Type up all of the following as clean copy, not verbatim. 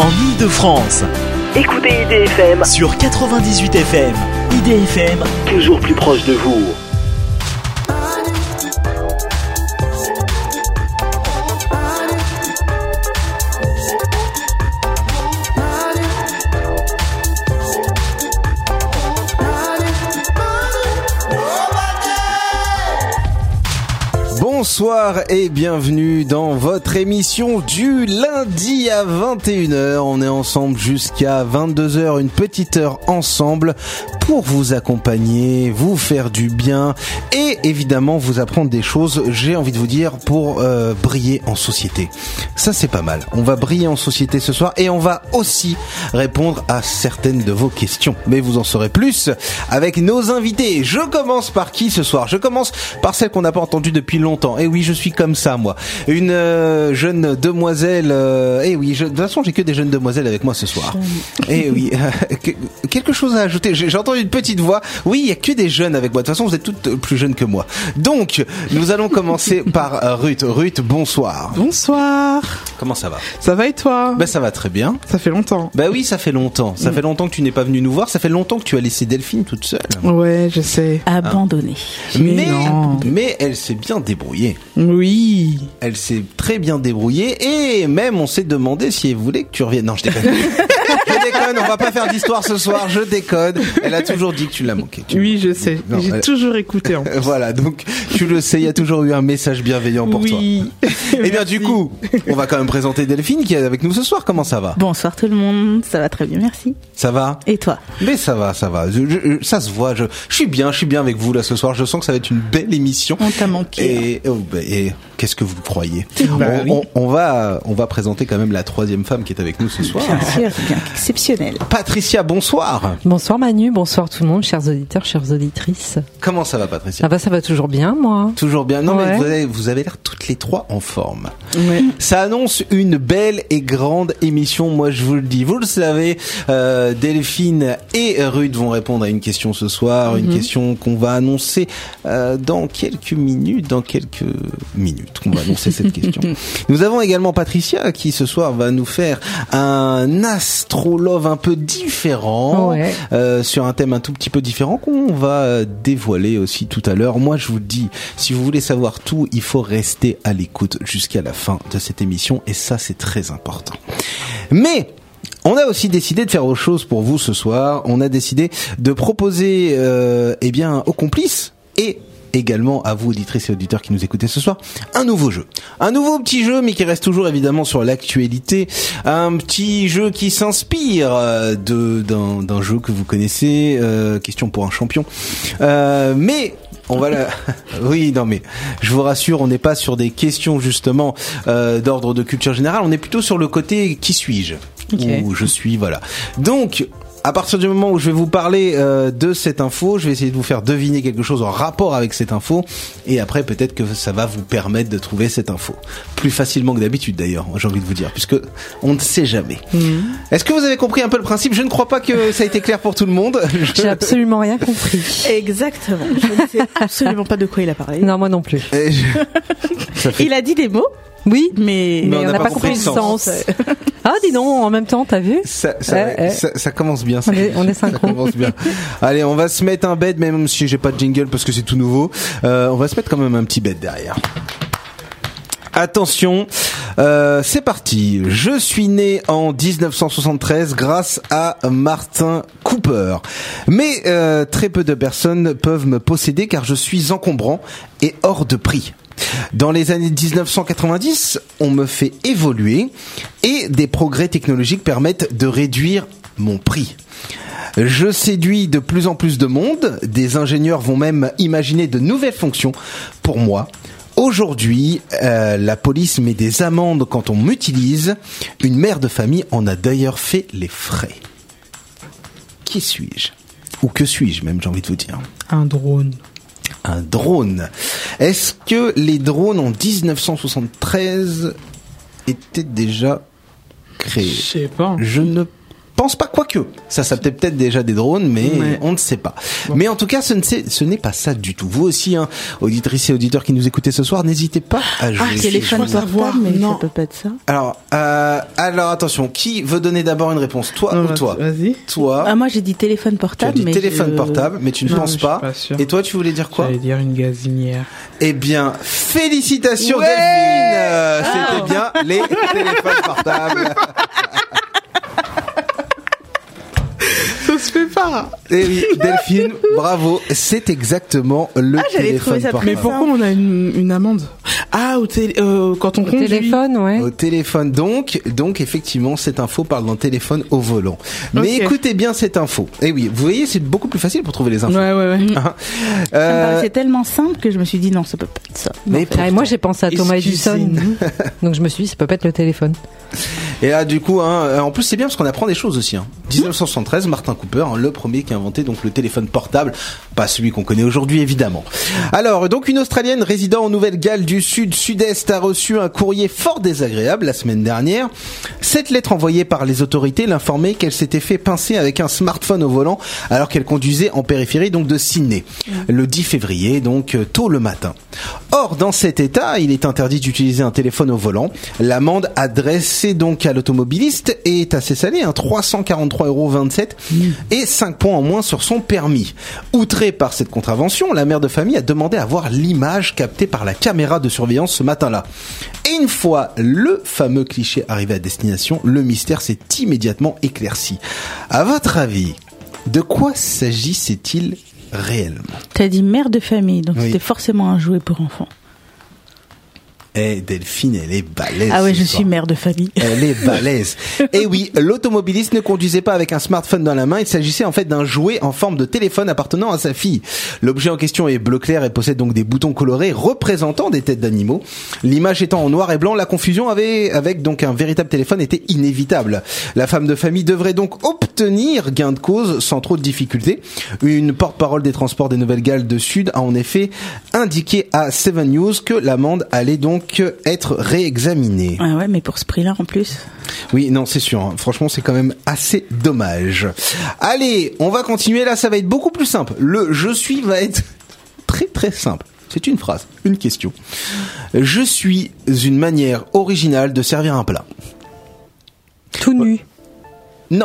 en Ile-de-France. Écoutez IDFM sur 98 FM. IDFM, toujours plus proche de vous. Bonsoir et bienvenue dans votre émission du lundi à 21h. On est ensemble jusqu'à 22h, une petite heure ensemble pour vous accompagner, vous faire du bien et évidemment vous apprendre des choses, j'ai envie de vous dire, pour briller en société. Ça c'est pas mal. On va briller en société ce soir et on va aussi répondre à certaines de vos questions. Mais vous en saurez plus avec nos invités. Je commence par qui ce soir ? Je commence par celle qu'on n'a pas entendue depuis longtemps. Et oui, je suis comme ça, moi. Une jeune demoiselle. Et oui, de toute façon, j'ai que des jeunes demoiselles avec moi ce soir. Et oui, quelque chose à ajouter. J'ai entendu une petite voix. Oui, il y a que des jeunes avec moi. De toute façon, vous êtes toutes plus jeunes que moi. Donc, nous allons commencer par Ruth. Ruth, bonsoir. Bonsoir. Comment ça va ? Ça va et toi ? Ben ça va très bien. Ça fait longtemps. Ben oui, ça fait longtemps. Ça fait longtemps que tu n'es pas venue nous voir. Ça fait longtemps que tu as laissé Delphine toute seule. Ouais, je sais. Abandonnée. Mais elle s'est bien débrouillée. Oui. Elle s'est très bien débrouillée et même on s'est demandé si elle voulait que tu reviennes. Non, je déconne. Je déconne, on va pas faire d'histoire ce soir, je déconne. Elle a toujours dit que tu l'as manqué. Oui, je sais. Non, j'ai toujours écouté en plus. Voilà, donc tu le sais, il y a toujours eu un message bienveillant pour toi. Et bien du coup, on va quand même présenter Delphine qui est avec nous ce soir. Comment ça va ? Bonsoir tout le monde, ça va très bien, merci. Ça va ? Et toi ? Mais ça va. Ça se voit, je suis bien avec vous là ce soir. Je sens que ça va être une belle émission. On t'a manqué. Et qu'est-ce que vous croyez ? Oui. On va présenter quand même la troisième femme qui est avec nous ce soir. Bien sûr, c'est bien exceptionnel. Patricia, bonsoir. Bonsoir Manu, bonsoir tout le monde, chers auditeurs, chères auditrices. Comment ça va Patricia ? Ah bah ça va toujours bien, moi. Toujours bien. Non ouais. Mais vous avez l'air toutes les trois en forme. Ouais. Ça annonce une belle et grande émission, moi je vous le dis. Vous le savez, Delphine et Ruth vont répondre à une question ce soir, une question qu'on va annoncer dans quelques minutes qu'on va annoncer cette question. Nous avons également Patricia qui ce soir va nous faire un astrolove un peu différent, ouais. Sur un thème un tout petit peu différent qu'on va dévoiler aussi tout à l'heure. Moi je vous le dis, si vous voulez savoir tout, il faut rester à l'écoute jusqu'à la fin de cette émission et ça c'est très important. Mais on a aussi décidé de faire autre chose pour vous ce soir. On a décidé de proposer aux complices et également à vous auditrices et auditeurs qui nous écoutez ce soir, un nouveau jeu. Un nouveau petit jeu mais qui reste toujours évidemment sur l'actualité. Un petit jeu qui s'inspire d'un jeu que vous connaissez, Question pour un champion. Mais on va oui, non mais je vous rassure, on n'est pas sur des questions justement d'ordre de culture générale, on est plutôt sur le côté qui suis-je, okay. Où je suis, voilà. Donc à partir du moment où je vais vous parler de cette info, je vais essayer de vous faire deviner quelque chose en rapport avec cette info et après peut-être que ça va vous permettre de trouver cette info plus facilement que d'habitude d'ailleurs, j'ai envie de vous dire, puisque on ne sait jamais. Est-ce que vous avez compris un peu le principe ? Je ne crois pas que ça a été clair pour tout le monde. J'ai absolument rien compris. Exactement. Je ne sais absolument pas de quoi il a parlé. Non, moi non plus. Il a dit des mots. Oui, mais on n'a pas compris le sens. Ah, dis donc, en même temps, t'as vu ? Ça commence bien. On est synchro. Ça commence bien. Allez, on va se mettre un bed, même si j'ai pas de jingle parce que c'est tout nouveau. On va se mettre quand même un petit bed derrière. Attention, c'est parti. Je suis né en 1973 grâce à Martin Cooper. Mais très peu de personnes peuvent me posséder car je suis encombrant et hors de prix. Dans les années 1990, on me fait évoluer et des progrès technologiques permettent de réduire mon prix. Je séduis de plus en plus de monde, des ingénieurs vont même imaginer de nouvelles fonctions pour moi. Aujourd'hui, la police met des amendes quand on m'utilise. Une mère de famille en a d'ailleurs fait les frais. Qui suis-je ? Ou que suis-je même, j'ai envie de vous dire. Un drone. Un drone. Est-ce que les drones en 1973 étaient déjà créés ? Je sais pas. Je ne pense pas, quoique. Ça s'appelait peut-être déjà des drones, mais on ne sait pas. Bon. Mais en tout cas, ce n'est pas ça du tout. Vous aussi, hein, auditrices et auditeurs qui nous écoutez ce soir, n'hésitez pas à jouer. Téléphone portable, mais non. Ça peut pas être ça. Alors attention, qui veut donner d'abord une réponse, toi ou toi? Vas-y. Toi. Moi j'ai dit téléphone portable. Tu as dit téléphone portable, mais tu ne penses pas. Et toi, tu voulais dire quoi? J'allais dire une gazinière. Eh bien, félicitations Delphine. C'était bien les téléphones portables. Ça se fait pas. Eh oui, Delphine, bravo. C'est exactement le téléphone portable. Mais pourquoi on a une amende? Quand on conduit. Téléphone, ouais. Au téléphone, donc effectivement, cette info parle d'un téléphone au volant. Mais écoutez bien cette info. Eh oui, vous voyez, c'est beaucoup plus facile pour trouver les infos. Ouais. Ça me paraissait tellement simple que je me suis dit non, ça peut pas être ça. Mais moi, j'ai pensé à Thomas Edison. Donc je me suis dit, ça peut pas être le téléphone. Et là, du coup, en plus, c'est bien parce qu'on apprend des choses aussi. 1973, Martin Cooper, le premier qui a inventé donc le téléphone portable, pas celui qu'on connaît aujourd'hui évidemment. Alors, donc une Australienne résidant en Nouvelle-Galles du Sud-Sud-Est a reçu un courrier fort désagréable la semaine dernière. Cette lettre envoyée par les autorités l'informait qu'elle s'était fait pincer avec un smartphone au volant alors qu'elle conduisait en périphérie donc de Sydney, le 10 février, donc tôt le matin. Or, dans cet état, il est interdit d'utiliser un téléphone au volant. L'amende adressée donc à l'automobiliste est assez salée, 343,27 € et 5 points en moins sur son permis. Outrée par cette contravention, la mère de famille a demandé à voir l'image captée par la caméra de surveillance ce matin-là. Et une fois le fameux cliché arrivé à destination, le mystère s'est immédiatement éclairci. À votre avis, de quoi s'agissait-il réellement? T'as dit mère de famille, donc c'était forcément un jouet pour enfants. Eh, Delphine, elle est balèze. Ah ouais, je suis mère de famille. Elle est balèze. Et oui, l'automobiliste ne conduisait pas avec un smartphone dans la main. Il s'agissait en fait d'un jouet en forme de téléphone appartenant à sa fille. L'objet en question est bleu clair et possède donc des boutons colorés représentant des têtes d'animaux. L'image étant en noir et blanc, la confusion avec donc un véritable téléphone était inévitable. La femme de famille devrait donc obtenir gain de cause sans trop de difficultés. Une porte-parole des transports des Nouvelles-Galles de Sud a en effet indiqué à 7 News que l'amende allait donc être réexaminée. Ah ouais, mais pour ce prix-là en plus. Oui, non, c'est sûr. Franchement, c'est quand même assez dommage. Allez, on va continuer. Là, ça va être beaucoup plus simple. Le « je suis » va être très très simple. C'est une phrase, une question. Je suis une manière originale de servir un plat. Tout nu. Non.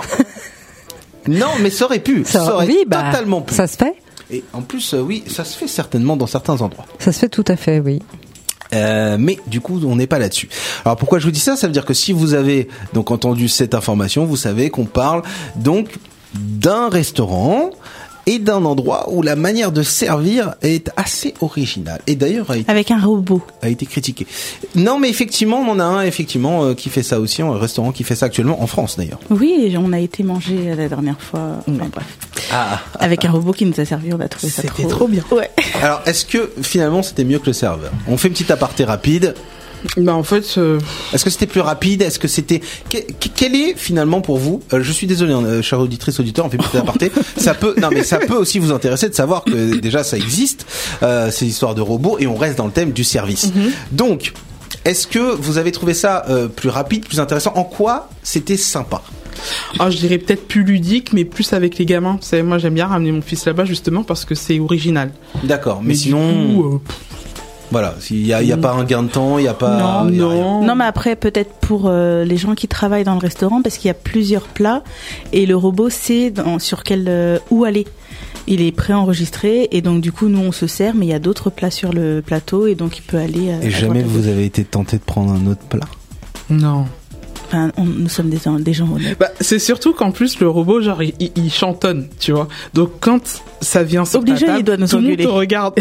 Non, mais ça aurait pu. Ça aurait totalement pu. Ça se fait. Et en plus, oui, ça se fait certainement dans certains endroits. Ça se fait tout à fait, oui. Mais du coup, on n'est pas là-dessus. Alors pourquoi je vous dis ça? Ça veut dire que si vous avez donc entendu cette information, vous savez qu'on parle donc d'un restaurant et d'un endroit où la manière de servir est assez originale. Et d'ailleurs, avec un robot, a été critiqué. Non, mais effectivement, on en a un qui fait ça aussi, un restaurant qui fait ça actuellement en France d'ailleurs. Oui, on a été manger la dernière fois. Enfin, bref. Avec un robot qui nous a servi, on a trouvé ça trop bien. Ouais. Alors, est-ce que finalement c'était mieux que le serveur? On fait une petite aparté rapide. Bah en fait, est-ce que c'était plus rapide? Est-ce que c'était quel est finalement pour vous? Je suis désolé, chère auditrice, auditeur, on fait petit aparté. Ça peut aussi vous intéresser de savoir que déjà ça existe ces histoires de robots et on reste dans le thème du service. Donc, est-ce que vous avez trouvé ça plus rapide, plus intéressant? En quoi c'était sympa? Je dirais peut-être plus ludique, mais plus avec les gamins. Vous savez, moi j'aime bien ramener mon fils là-bas justement parce que c'est original. D'accord, mais sinon. Du coup, voilà, il y a pas un gain de temps, il y a pas. Non, mais après peut-être pour les gens qui travaillent dans le restaurant parce qu'il y a plusieurs plats et le robot sait sur quel où aller. Il est préenregistré et donc du coup nous on se sert, mais il y a d'autres plats sur le plateau et donc il peut aller. Et jamais vous avez été tenté de prendre un autre plat? Non. Enfin, nous sommes des gens honnêtes. C'est surtout qu'en plus le robot genre il chantonne, tu vois. Donc quand ça vient sur ta table, il doit nous tout le monde te regarde.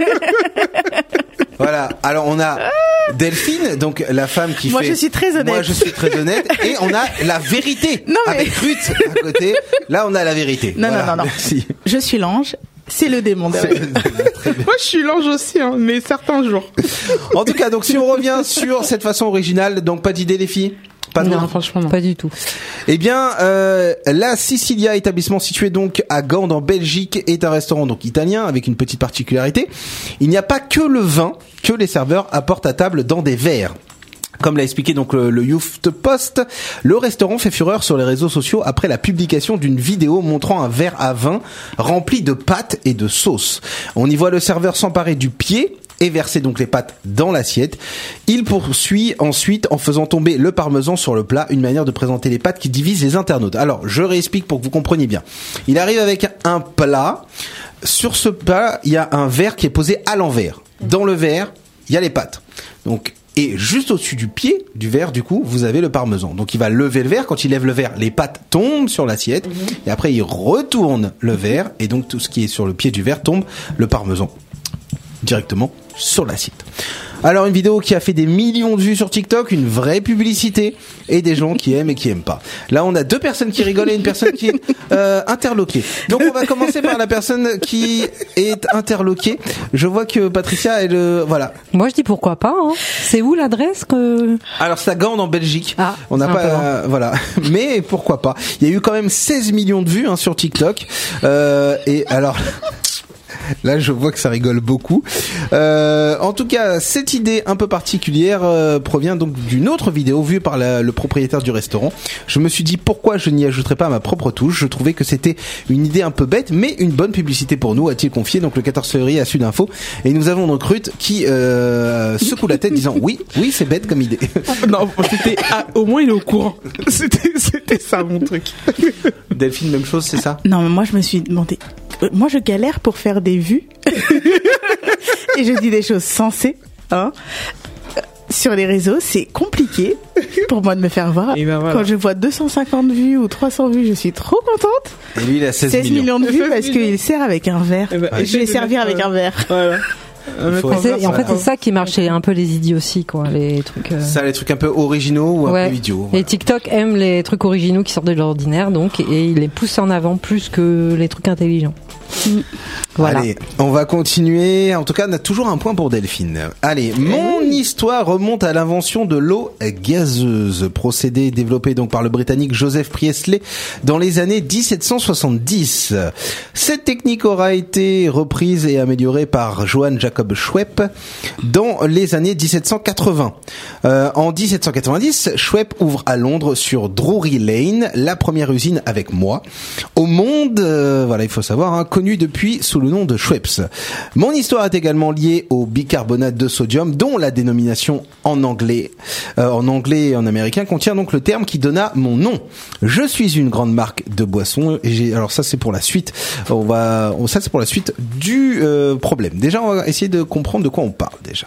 Voilà, alors on a Delphine, donc la femme qui Moi je suis très honnête. Moi je suis très honnête. Et on a la vérité avec Ruth à côté. Là on a la vérité. Non. Merci. Je suis l'ange, c'est le démon derrière. Moi je suis l'ange aussi, mais certains jours. En tout cas, donc si on revient sur cette façon originale, donc pas d'idée les filles? Non, franchement non. Pas du tout. Eh bien, la Sicilia, établissement situé donc à Gand en Belgique, est un restaurant donc italien avec une petite particularité. Il n'y a pas que le vin que les serveurs apportent à table dans des verres. Comme l'a expliqué donc le Youth Post, le restaurant fait fureur sur les réseaux sociaux après la publication d'une vidéo montrant un verre à vin rempli de pâtes et de sauce. On y voit le serveur s'emparer du pied et verser donc les pâtes dans l'assiette. Il poursuit ensuite en faisant tomber le parmesan sur le plat, une manière de présenter les pâtes qui divise les internautes. Alors, je réexplique pour que vous compreniez bien. Il arrive avec un plat. Sur ce plat, il y a un verre qui est posé à l'envers. Dans le verre, il y a les pâtes. Donc, et juste au-dessus du pied du verre, du coup, vous avez le parmesan. Donc, il va lever le verre. Quand il lève le verre, les pâtes tombent sur l'assiette. Et après, il retourne le verre. Et donc, tout ce qui est sur le pied du verre tombe, le parmesan, directement sur l'assiette. Alors, une vidéo qui a fait des millions de vues sur TikTok, une vraie publicité, et des gens qui aiment et qui aiment pas. Là, on a 2 personnes qui rigolent et une personne qui est interloquée. Donc, on va commencer par la personne qui est interloquée. Je vois que Patricia, voilà. Moi, je dis pourquoi pas. Hein. C'est où l'adresse que... Alors, c'est à Gand, en Belgique. Ah, on n'a pas, voilà. Mais pourquoi pas. Il y a eu quand même 16 millions de vues sur TikTok. Et alors. Là, je vois que ça rigole beaucoup. En tout cas, cette idée un peu particulière provient donc d'une autre vidéo vue par le propriétaire du restaurant. Je me suis dit pourquoi je n'y ajouterais pas ma propre touche. Je trouvais que c'était une idée un peu bête, mais une bonne publicité pour nous, a-t-il confié donc le 14 février à Sud Info. Et nous avons donc Ruth qui secoue la tête disant oui, c'est bête comme idée. Non, c'était au moins il est au courant. C'était ça mon truc. Delphine, même chose, c'est ça? Non, mais moi je me suis demandé. Moi je galère pour faire des vues et je dis des choses sensées. Hein. Sur les réseaux, c'est compliqué pour moi de me faire voir. Ben voilà. Quand je vois 250 vues ou 300 vues, je suis trop contente. Et lui, il a 16 millions de vues parce qu'il sert avec un verre. Ben, je vais servir avec un verre. Voilà. Et en fait, c'est ça qui marchait un peu les idioties, quoi, les trucs. Ça, les trucs un peu originaux ou un peu idiots. Ouais. Et TikTok aime les trucs originaux qui sortent de l'ordinaire, donc, et il les pousse en avant plus que les trucs intelligents. Voilà. Allez, on va continuer. En tout cas, on a toujours un point pour Delphine. Allez, mon histoire remonte à l'invention de l'eau gazeuse, procédé développé donc par le Britannique Joseph Priestley dans les années 1770. Cette technique aura été reprise et améliorée par Johann Jacob Schwepp dans les années 1780. En 1790, Schwepp ouvre à Londres sur Drury Lane la première usine avec moi au monde. Voilà, il faut savoir, connu depuis sous le nom de Schweppes. Mon histoire est également liée au bicarbonate de sodium, dont la dénomination en anglais et en américain contient donc le terme qui donna mon nom. Je suis une grande marque de boissons et alors ça c'est pour la suite. Ça c'est pour la suite du problème. Déjà on va essayer de comprendre de quoi on parle déjà.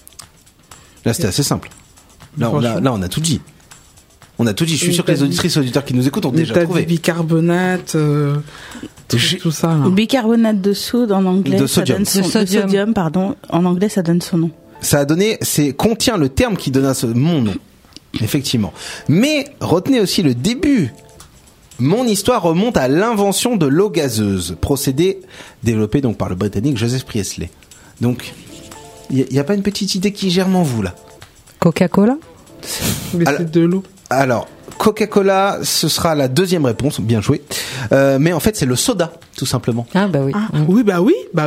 Là c'était assez simple. Là on a tout dit. On a tout dit. Je suis sûr que les auditrices et auditeurs qui nous écoutent ont déjà trouvé. Bicarbonate, tout ça. Là. Bicarbonate de soude en anglais. De sodium. Sodium, pardon. En anglais, ça donne son nom. Ça a donné, contient le terme qui donna mon nom. Effectivement. Mais retenez aussi le début. Mon histoire remonte à l'invention de l'eau gazeuse, procédé développé donc par le Britannique Joseph Priestley. Donc, il y a pas une petite idée qui germe en vous là? Coca-Cola? Mais c'est de l'eau. Alors, Coca-Cola, ce sera la deuxième réponse, bien joué. Mais en fait, c'est le soda, tout simplement. Ah bah oui. Ah, oui. Bah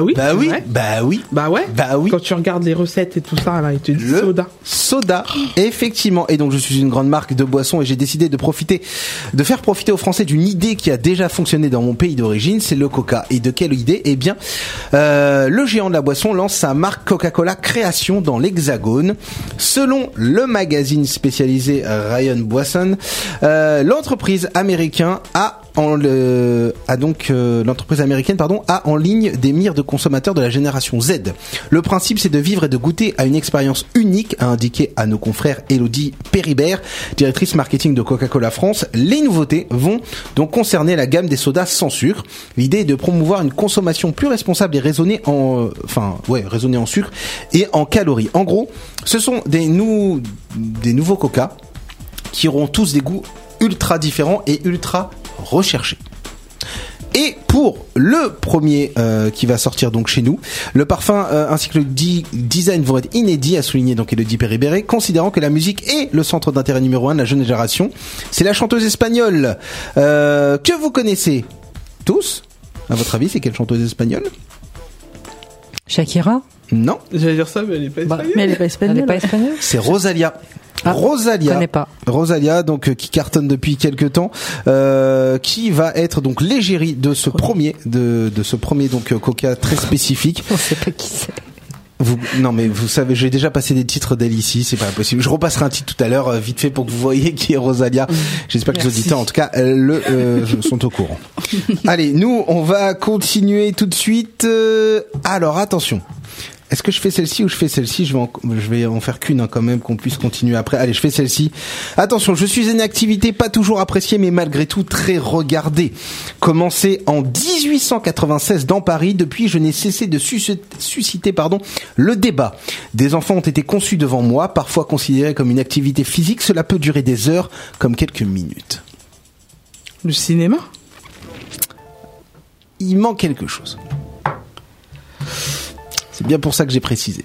ouais. Quand tu regardes les recettes et tout ça, là, il te dit soda, effectivement. Et donc, je suis une grande marque de boissons et j'ai décidé de faire profiter aux Français d'une idée qui a déjà fonctionné dans mon pays d'origine, c'est le Coca. Et de quelle idée? Eh bien, le géant de la boisson lance sa marque Coca-Cola Création dans l'Hexagone. Selon le magazine spécialisé Ryan Boisson, l'entreprise américaine a en ligne des mires de consommateurs de la génération Z. Le principe, c'est de vivre et de goûter à une expérience unique, a indiqué à nos confrères Elodie Péribert, directrice marketing de Coca-Cola France. Les nouveautés vont donc concerner la gamme des sodas sans sucre. L'idée est de promouvoir une consommation plus responsable et raisonnée en sucre et en calories. En gros, ce sont des nouveaux Coca qui auront tous des goûts ultra différents et ultra recherchés. Et pour le premier qui va sortir donc chez nous, le parfum ainsi que le design vont être inédits, a souligné donc Elodie Péribéré, considérant que la musique est le centre d'intérêt numéro 1 de la jeune génération. C'est la chanteuse espagnole que vous connaissez tous. À votre avis, c'est quelle chanteuse espagnole? Shakira? Non. J'allais dire ça, mais elle est pas espagnole. Mais elle est pas espagnole. C'est Rosalia. Rosalia. Connais pas. Rosalia, donc qui cartonne depuis quelques temps, qui va être donc l'égérie de ce premier donc Coca très spécifique. On sait pas qui c'est. Non mais vous savez, j'ai déjà passé des titres d'elle ici, c'est pas possible. Je repasserai un titre tout à l'heure vite fait pour que vous voyez qui est Rosalia. J'espère que les auditeurs en tout cas sont au courant. Allez, nous on va continuer tout de suite. Alors attention. Est-ce que je fais celle-ci ou je fais celle-ci? Je vais en faire qu'une quand même, qu'on puisse continuer après. Allez, je fais celle-ci. Attention, je suis une activité pas toujours appréciée mais malgré tout très regardée. Commencée en 1896 dans Paris, depuis je n'ai cessé de susciter le débat. Des enfants ont été conçus devant moi, parfois considérés comme une activité physique, cela peut durer des heures comme quelques minutes. Le cinéma? Il manque quelque chose. C'est bien pour ça que j'ai précisé.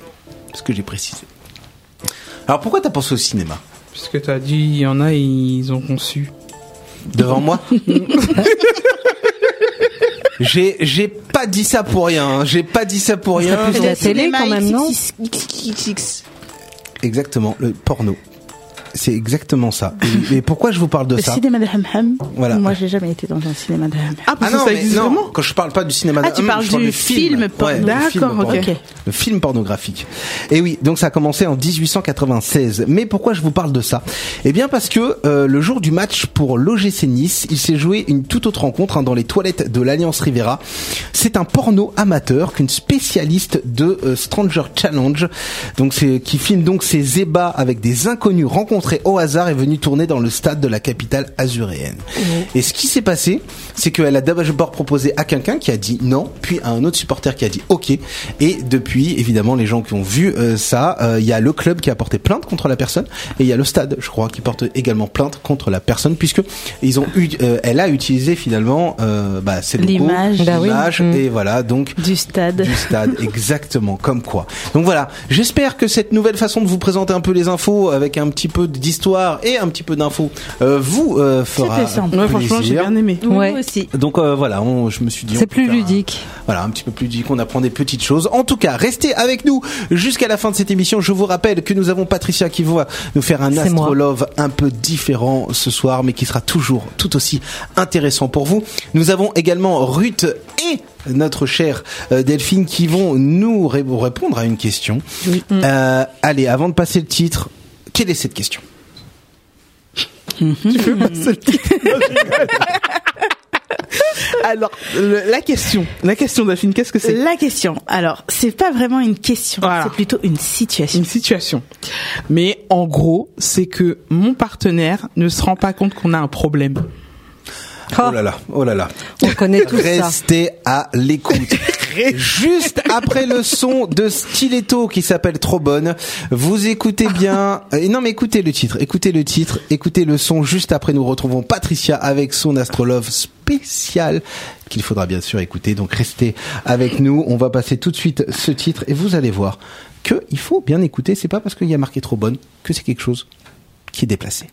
Alors pourquoi t'as pensé au cinéma? Puisque t'as dit, il y en a, ils ont conçu. Devant moi? J'ai pas dit ça pour rien. C'est plus la télé quand même, non? Exactement, le porno. C'est exactement ça. Et pourquoi je vous parle de ça? Le cinéma de Hamham. Voilà. Moi, j'ai jamais été dans un cinéma de Hamham. Parce que ça existe vraiment? Quand je parle pas du cinéma de tu parles je parle du film porno. D'accord, ok. Le film pornographique. Et oui, donc ça a commencé en 1896. Mais pourquoi je vous parle de ça? Eh bien parce que le jour du match pour l'OGC Nice, il s'est joué une toute autre rencontre dans les toilettes de l'Alliance Riviera. C'est un porno amateur qu'une spécialiste de Stranger Challenge, donc qui filme donc ses ébats avec des inconnus rencontrés au hasard, est venue tourner dans le stade de la capitale azuréenne. Et ce qui s'est passé, c'est qu'elle a d'abord proposé à quelqu'un qui a dit non, puis à un autre supporter qui a dit ok. Et depuis, évidemment, les gens qui ont vu ça, il y a le club qui a porté plainte contre la personne, et il y a le stade, je crois, qui porte également plainte contre la personne, puisque ils ont elle a utilisé finalement c'est l'image, et voilà, donc du stade, exactement, comme quoi. Donc voilà, j'espère que cette nouvelle façon de vous présenter un peu les infos avec un petit peu d'histoire et un petit peu d'infos vous fera plaisir. Franchement, j'ai bien aimé. Ouais. Moi aussi. Donc voilà, je me suis dit c'est plus ludique. Voilà, un petit peu plus ludique, on apprend des petites choses. En tout cas, restez avec nous jusqu'à la fin de cette émission. Je vous rappelle que nous avons Patricia qui va nous faire un astrolove un peu différent ce soir, mais qui sera toujours tout aussi intéressant pour vous. Nous avons également Ruth et notre chère Delphine qui vont nous répondre à une question. Oui. Allez, avant de passer le titre, quelle est cette question? Tu veux passer le titre? Alors, la question Delphine, qu'est-ce que c'est? La question. Alors, c'est pas vraiment une question, c'est plutôt une situation. Une situation. Mais en gros, c'est que mon partenaire ne se rend pas compte qu'on a un problème. Oh là là. On connaît tout ça. Restez à l'écoute. Juste après le son de Stiletto qui s'appelle Trop Bonne, vous écoutez bien. Non mais écoutez le titre, écoutez le son. Juste après, nous retrouvons Patricia avec son astrolove spécial qu'il faudra bien sûr écouter. Donc restez avec nous. On va passer tout de suite ce titre et vous allez voir que il faut bien écouter. C'est pas parce qu'il y a marqué Trop Bonne que c'est quelque chose qui est déplacé.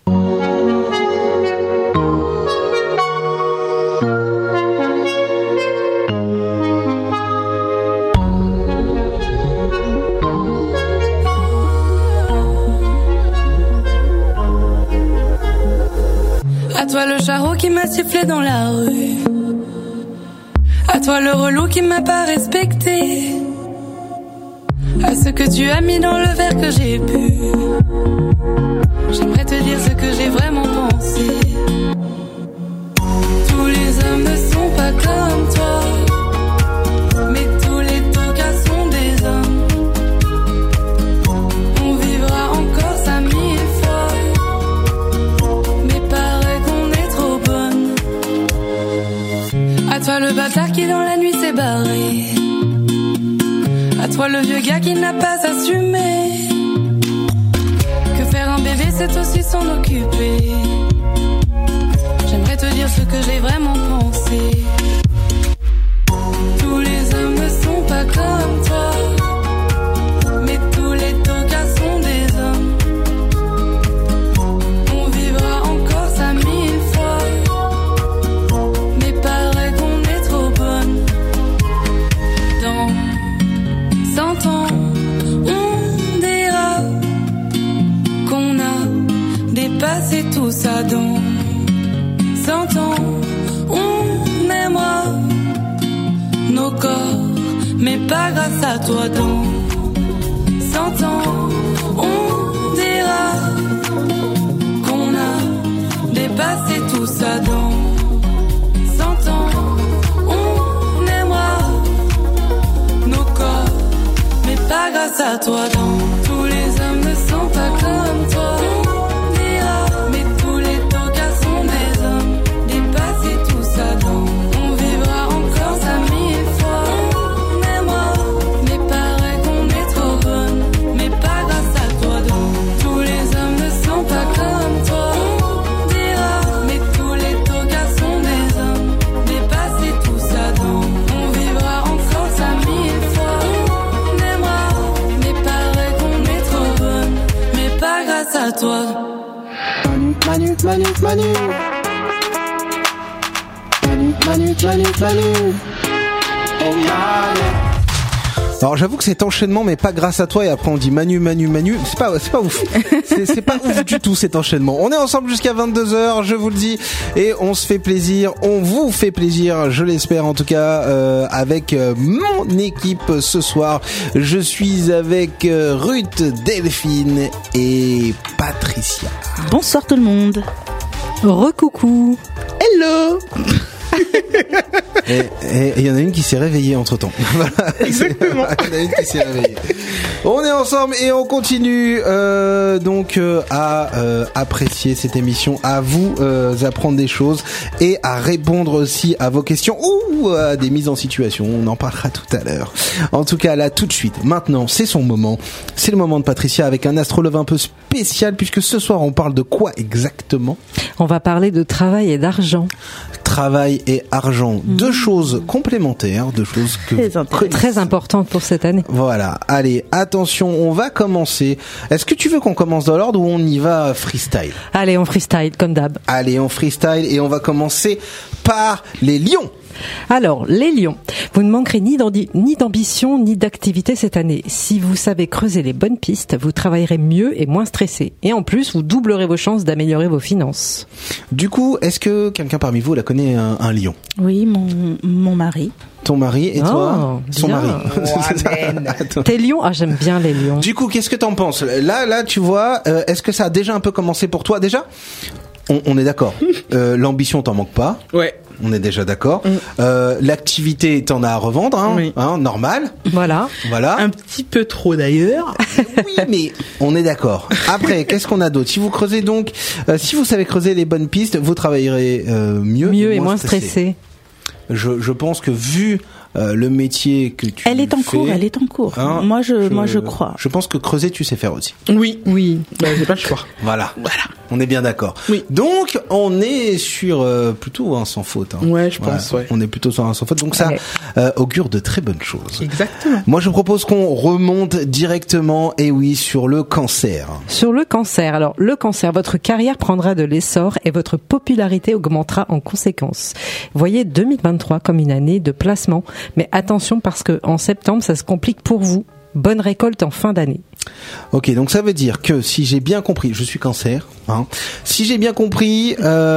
À toi le charreau qui m'a sifflé dans la rue. À toi le relou qui m'a pas respecté. À ce que tu as mis dans le verre que j'ai bu. J'aimerais te dire ce que j'ai vraiment pensé. Tous les hommes ne sont pas comme toi. Mais tous les tocards sont des hommes. On vivra encore ça 1000 fois. Mais pareil qu'on est trop bonne. À toi le bâtard qui dans la nuit s'est barré. À toi le vieux gars qui n'a pas assumé. Que faire un bébé c'est aussi s'en occuper. J'aimerais te dire ce que j'ai vraiment pensé. Tous les hommes ne sont pas comme toi. Mais tous les tocards sont des hommes. On vivra encore ça 1000 fois. Mais pareil qu'on est trop bonne. Dans 100 ans, on dira qu'on a 100 ans, on aimera nos corps, mais pas grâce à toi. Dans 100 ans, on dira qu'on a dépassé tout ça. Dans 100 ans, on aimera nos corps, mais pas grâce à toi. Dans tous les hommes ne sont pas comme toi. On dira, mais tous les togas sont des hommes. Dépasser tout ça. Dans on vivra encore ça 1000 fois. On aimera, mais pareil qu'on est trop bonne, mais pas grâce à toi. Dans tous les hommes ne sont pas comme toi. On dira, mais tous les togas sont des hommes. Dépasser tout ça. Dans on vivra encore ça 1000 fois. On aimera, mais pareil qu'on est trop bonne, mais pas grâce à toi. Manu, Manu, Manu. Manu, Manu, Manu, Manu. Oh Manu. Alors j'avoue que cet enchaînement, mais pas grâce à toi, et après on dit Manu, Manu, Manu, c'est pas ouf. C'est pas ouf du tout cet enchaînement. On est ensemble jusqu'à 22h, je vous le dis, et on se fait plaisir, on vous fait plaisir, je l'espère en tout cas, avec mon équipe ce soir. Je suis avec Ruth, Delphine et Patricia. Bonsoir tout le monde. Recoucou. Hello. Et il y en a une qui s'est réveillée entre temps. Voilà. Exactement. Il y en a une qui s'est réveillée. On est ensemble et on continue donc à apprécier cette émission, à vous apprendre des choses et à répondre aussi à vos questions ou à des mises en situation. On en parlera tout à l'heure. En tout cas là tout de suite. Maintenant c'est son moment. C'est le moment de Patricia avec un astrologue un peu spécial puisque ce soir on parle de quoi exactement ? On va parler de travail et d'argent. Travail et argent, deux choses complémentaires, deux choses très importantes pour cette année. Voilà, allez, attention, on va commencer. Est-ce que tu veux qu'on commence dans l'ordre ou on y va freestyle ? Allez, on freestyle comme d'hab. Allez, on freestyle et on va commencer par les lions. Alors, les lions, vous ne manquerez ni d'ambition ni d'activité cette année. Si vous savez creuser les bonnes pistes, vous travaillerez mieux et moins stressé. Et en plus, vous doublerez vos chances d'améliorer vos finances. Du coup, est-ce que quelqu'un parmi vous la connaît un lion ? Oui, mon mari. Ton mari et toi ? Son bien. mari. T'es lion ? Ah, j'aime bien les lions. Du coup, qu'est-ce que t'en penses ? Là, tu vois, est-ce que ça a déjà un peu commencé pour toi ? Déjà, on est d'accord. L'ambition, t'en manque pas. Ouais. On est déjà d'accord. L'activité, t'en as à revendre, hein, oui. Hein, normal. Voilà. Un petit peu trop d'ailleurs. Oui, mais on est d'accord. Après, qu'est-ce qu'on a d'autre ? Si vous creusez donc, si vous savez creuser les bonnes pistes, vous travaillerez mieux et moins stressé. Je pense que vu le métier que tu Elle est en fais, cours, elle est en cours. Hein, moi je crois. Je pense que creuser, tu sais faire aussi. Oui. Bah, j'ai pas le choix. Voilà. On est bien d'accord. Oui. Donc, on est sur plutôt un sans faute. Hein. Ouais, je pense, ouais. On est plutôt sur un sans faute. Donc ça augure de très bonnes choses. Exactement. Moi, je propose qu'on remonte directement, et oui, sur le cancer. Sur le cancer. Alors, le cancer, votre carrière prendra de l'essor et votre popularité augmentera en conséquence. Voyez 2023 comme une année de placement. Mais attention parce que en septembre, ça se complique pour vous. Bonne récolte en fin d'année. Ok, donc ça veut dire que si j'ai bien compris, je suis cancer, hein, si j'ai bien compris,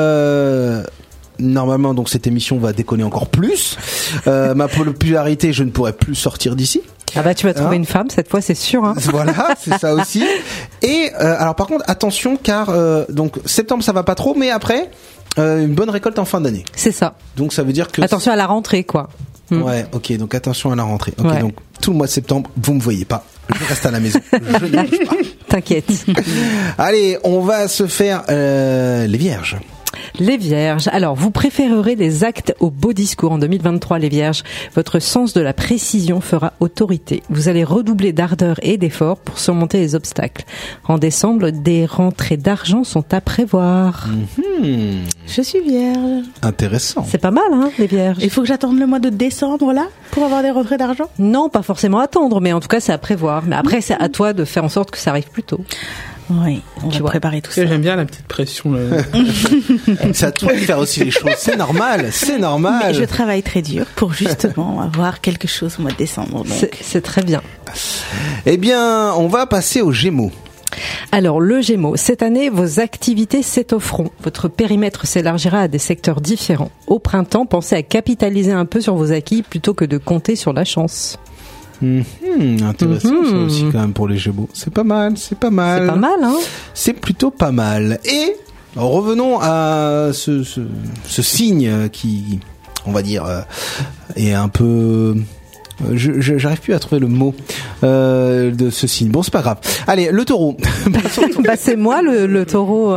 normalement donc cette émission va déconner encore plus. Ma popularité, je ne pourrai plus sortir d'ici. Ah bah tu vas trouver une femme cette fois, c'est sûr. Hein. Voilà, c'est ça aussi. Et alors par contre, attention car donc septembre ça va pas trop, mais après une bonne récolte en fin d'année. C'est ça. Donc ça veut dire que attention à la rentrée quoi. Ouais, ok, donc attention à la rentrée. Ok, ouais. donc tout le mois de septembre, vous me voyez pas. Je reste à la maison. Je ne bouge pas. T'inquiète. Allez, on va se faire les vierges. Les vierges. Alors, vous préférerez des actes aux beaux discours en 2023, les vierges. Votre sens de la précision fera autorité. Vous allez redoubler d'ardeur et d'efforts pour surmonter les obstacles. En décembre, des rentrées d'argent sont à prévoir. Je suis vierge. Intéressant. C'est pas mal, hein, les vierges. Il faut que j'attende le mois de décembre, là, pour avoir des rentrées d'argent ? Non, pas forcément attendre, mais en tout cas, c'est à prévoir. Mais après, c'est à toi de faire en sorte que ça arrive plus tôt. Oui, on va préparer tout ça. J'aime bien la petite pression. Là. C'est à toi de faire aussi les choses. C'est normal, c'est normal. Mais je travaille très dur pour justement avoir quelque chose au mois de décembre. Donc. C'est très bien. Eh bien, on va passer aux Gémeaux. Alors, le Gémeaux, cette année, vos activités s'étofferont. Votre périmètre s'élargira à des secteurs différents. Au printemps, pensez à capitaliser un peu sur vos acquis plutôt que de compter sur la chance. Intéressant ça aussi quand même pour les Gémeaux. C'est pas mal. C'est pas mal, hein. C'est plutôt pas mal. Et revenons à ce signe qui, on va dire, est un peu... j'arrive plus à trouver le mot de ce signe. Bon, c'est pas grave. Allez, le Taureau. C'est moi le Taureau.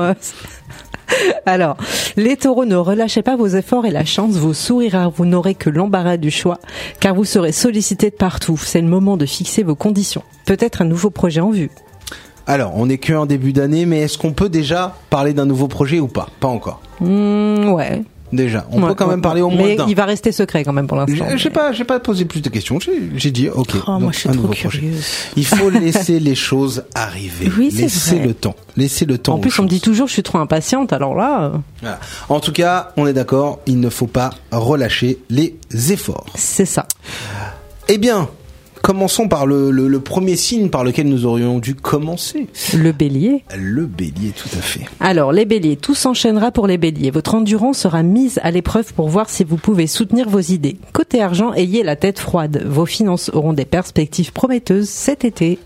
Alors, les Taureaux, ne relâchez pas vos efforts et la chance vous sourira. Vous n'aurez que l'embarras du choix, car vous serez sollicité de partout. C'est le moment de fixer vos conditions. Peut-être un nouveau projet en vue. Alors, on n'est qu'en début d'année, mais est-ce qu'on peut déjà parler d'un nouveau projet ou pas ? Pas encore. Ouais. Déjà, on peut quand même parler au moins d'un. Mais il va rester secret quand même pour l'instant. J'ai pas posé plus de questions. J'ai dit ok. Moi, je suis trop curieuse. Il faut laisser les choses arriver. Oui, c'est laisser vrai. le temps. Laisser le temps. En plus, on me dit toujours je suis trop impatiente. Alors là. Voilà. En tout cas, on est d'accord. Il ne faut pas relâcher les efforts. C'est ça. Eh bien, commençons par le premier signe par lequel nous aurions dû commencer. Le Bélier. Le Bélier, tout à fait. Alors, les Béliers, tout s'enchaînera pour les Béliers. Votre endurance sera mise à l'épreuve pour voir si vous pouvez soutenir vos idées. Côté argent, ayez la tête froide. Vos finances auront des perspectives prometteuses cet été.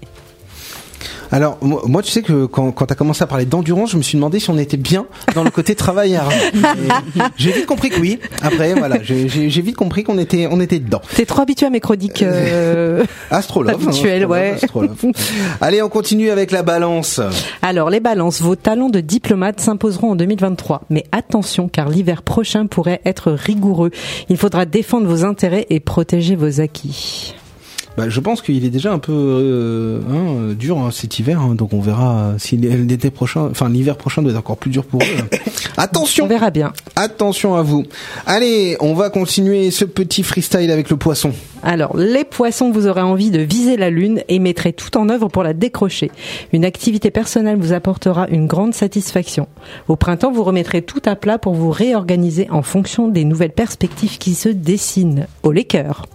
Alors, moi, tu sais que quand t'as commencé à parler d'endurance, je me suis demandé si on était bien dans le côté travail et argent. J'ai vite compris que oui. Après, voilà, j'ai vite compris qu'on était dedans. T'es trop habitué à mes chroniques astrologue. Habituelles, ouais. Allez, on continue avec la Balance. Alors, les Balances, vos talents de diplomate s'imposeront en 2023. Mais attention, car l'hiver prochain pourrait être rigoureux. Il faudra défendre vos intérêts et protéger vos acquis. Je pense qu'il est déjà un peu dur cet hiver, donc on verra si l'hiver prochain doit être encore plus dur pour eux. Attention, on verra bien. Attention à vous. Allez, on va continuer ce petit freestyle avec le Poisson. Alors, les Poissons, vous aurez envie de viser la Lune et mettrez tout en œuvre pour la décrocher. Une activité personnelle vous apportera une grande satisfaction. Au printemps, vous remettrez tout à plat pour vous réorganiser en fonction des nouvelles perspectives qui se dessinent. Au les cœurs.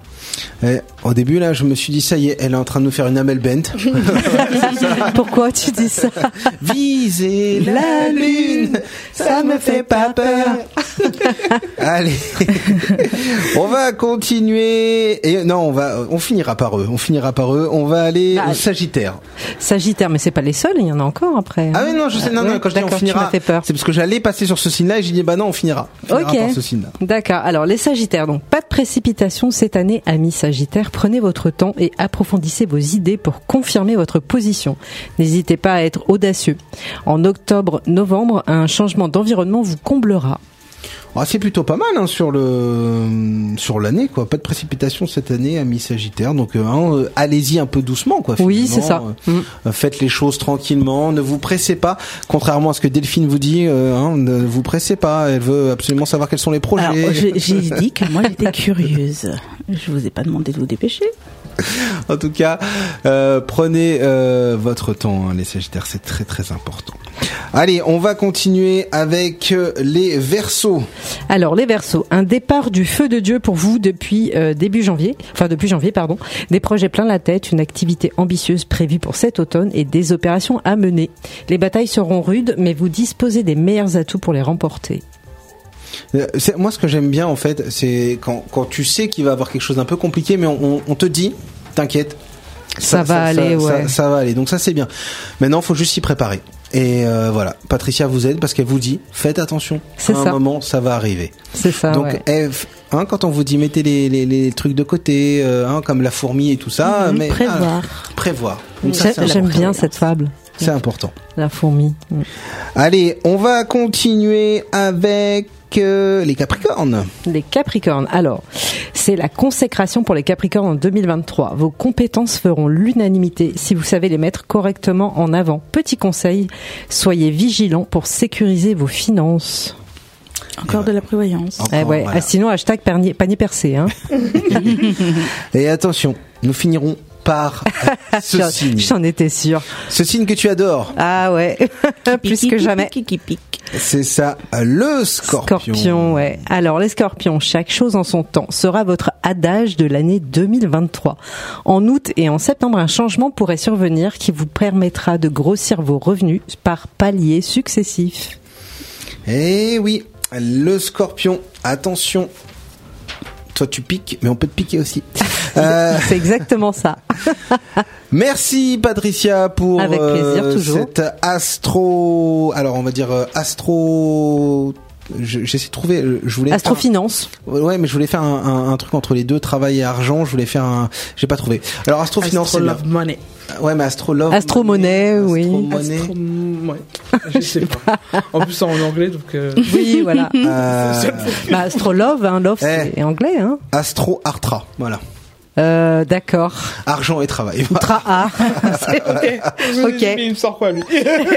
Au début, là, je me suis dit, ça y est, elle est en train de nous faire une Amel Bent. Pourquoi tu dis ça? Viser la lune, ça me fait pas peur. Allez. On va continuer. Et non, on finira par eux. On va aller au Sagittaire. Sagittaire, mais c'est pas les seuls, il y en a encore après. Ah oui, non, je sais, non, quand je dis on finira, c'est parce que j'allais passer sur ce signe-là et j'ai dit, non, on finira. Ok. Par ce signe-là. D'accord. Alors, les Sagittaires, donc, pas de précipitation cette année, amis Sagittaires. Prenez votre temps et approfondissez vos idées pour confirmer votre position. N'hésitez pas à être audacieux. En octobre-novembre, un changement d'environnement vous comblera. C'est plutôt pas mal sur l'année, quoi. Pas de précipitation cette année, amis Sagittaires. Donc allez-y un peu doucement, quoi. Oui, c'est ça. Faites les choses tranquillement, ne vous pressez pas. Contrairement à ce que Delphine vous dit, ne vous pressez pas. Elle veut absolument savoir quels sont les projets. Alors, j'ai dit que moi j'étais curieuse. Je vous ai pas demandé de vous dépêcher. En tout cas, prenez votre temps, les Sagittaires, c'est très très important. Allez, on va continuer avec les Verseaux. Alors les Verseaux, un départ du feu de Dieu pour vous depuis depuis janvier, pardon. Des projets plein la tête, une activité ambitieuse prévue pour cet automne et des opérations à mener. Les batailles seront rudes, mais vous disposez des meilleurs atouts pour les remporter. Moi, ce que j'aime bien, en fait, c'est quand tu sais qu'il va y avoir quelque chose d'un peu compliqué, mais on te dit, t'inquiète, ça va aller. Ça va aller. Donc ça, c'est bien. Maintenant, faut juste s'y préparer. Et voilà, Patricia vous aide parce qu'elle vous dit, faites attention. C'est à un moment, ça va arriver. C'est ça. Donc, quand on vous dit mettez les trucs de côté, comme la fourmi et tout ça, mais prévoir. Donc j'aime bien cette fable. C'est important. La fourmi. Allez, on va continuer avec les Capricornes. Les Capricornes. Alors, c'est la consécration pour les Capricornes en 2023. Vos compétences feront l'unanimité si vous savez les mettre correctement en avant. Petit conseil, soyez vigilants pour sécuriser vos finances. Encore de la prévoyance. Voilà. Sinon, #panier percé. Et attention, nous finirons par ce signe. J'en étais sûre. Ce signe que tu adores. Ah ouais, plus que jamais. Qui pique. C'est ça, le scorpion. Scorpion, ouais. Alors, les scorpions, chaque chose en son temps sera votre adage de l'année 2023. En août et en septembre, un changement pourrait survenir qui vous permettra de grossir vos revenus par paliers successifs. Eh oui, le scorpion, attention. Toi tu piques, mais on peut te piquer aussi. C'est exactement ça. Merci Patricia pour avec plaisir, toujours. Cette astro... Alors on va dire astro... J'essaie de trouver... Je voulais Astrofinance. Ouais, mais je voulais faire un truc entre les deux, travail et argent. Je voulais faire un... J'ai pas trouvé. Alors astrofinance, Astro Love Money. Ouais, mais Astro-Love. Astro-monnaie, oui. Ouais. Je sais pas. En plus, c'est en anglais, donc. Oui, voilà. Astro-Love, hein, love, c'est anglais, hein. Astro-Artra, voilà. D'accord. Argent et travail. Tra-A. Ok. Il me sort quoi, lui?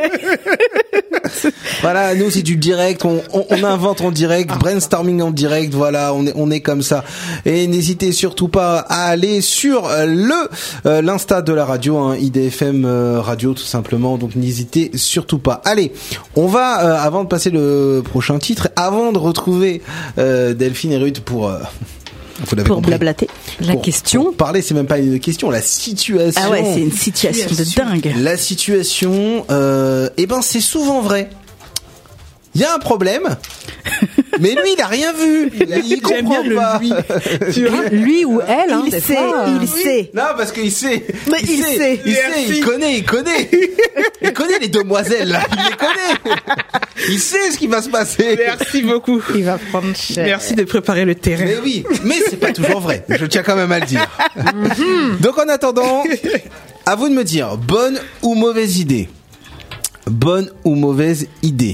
Voilà, nous c'est du direct, on invente en direct, brainstorming en direct, voilà, on est comme ça. Et n'hésitez surtout pas à aller sur l'Insta de la radio, hein, IDFM Radio tout simplement. Donc n'hésitez surtout pas. Allez, on va avant de passer le prochain titre, avant de retrouver Delphine et Ruth pour blablater. La question. Pour parler, c'est même pas une question, la situation. Ah ouais, c'est une situation de dingue. La situation, c'est souvent vrai. Il y a un problème, mais lui, il a rien vu. Il comprend pas. Lui ou elle, hein, il sait. Non, parce qu'il sait. Mais il sait. Il connaît. Il connaît les demoiselles, là. Il les connaît. Il sait ce qui va se passer. Merci beaucoup. Il va prendre cher. Merci de préparer le terrain. Mais oui, mais c'est pas toujours vrai. Je tiens quand même à le dire. Donc en attendant, à vous de me dire, bonne ou mauvaise idée. Bonne ou mauvaise idée.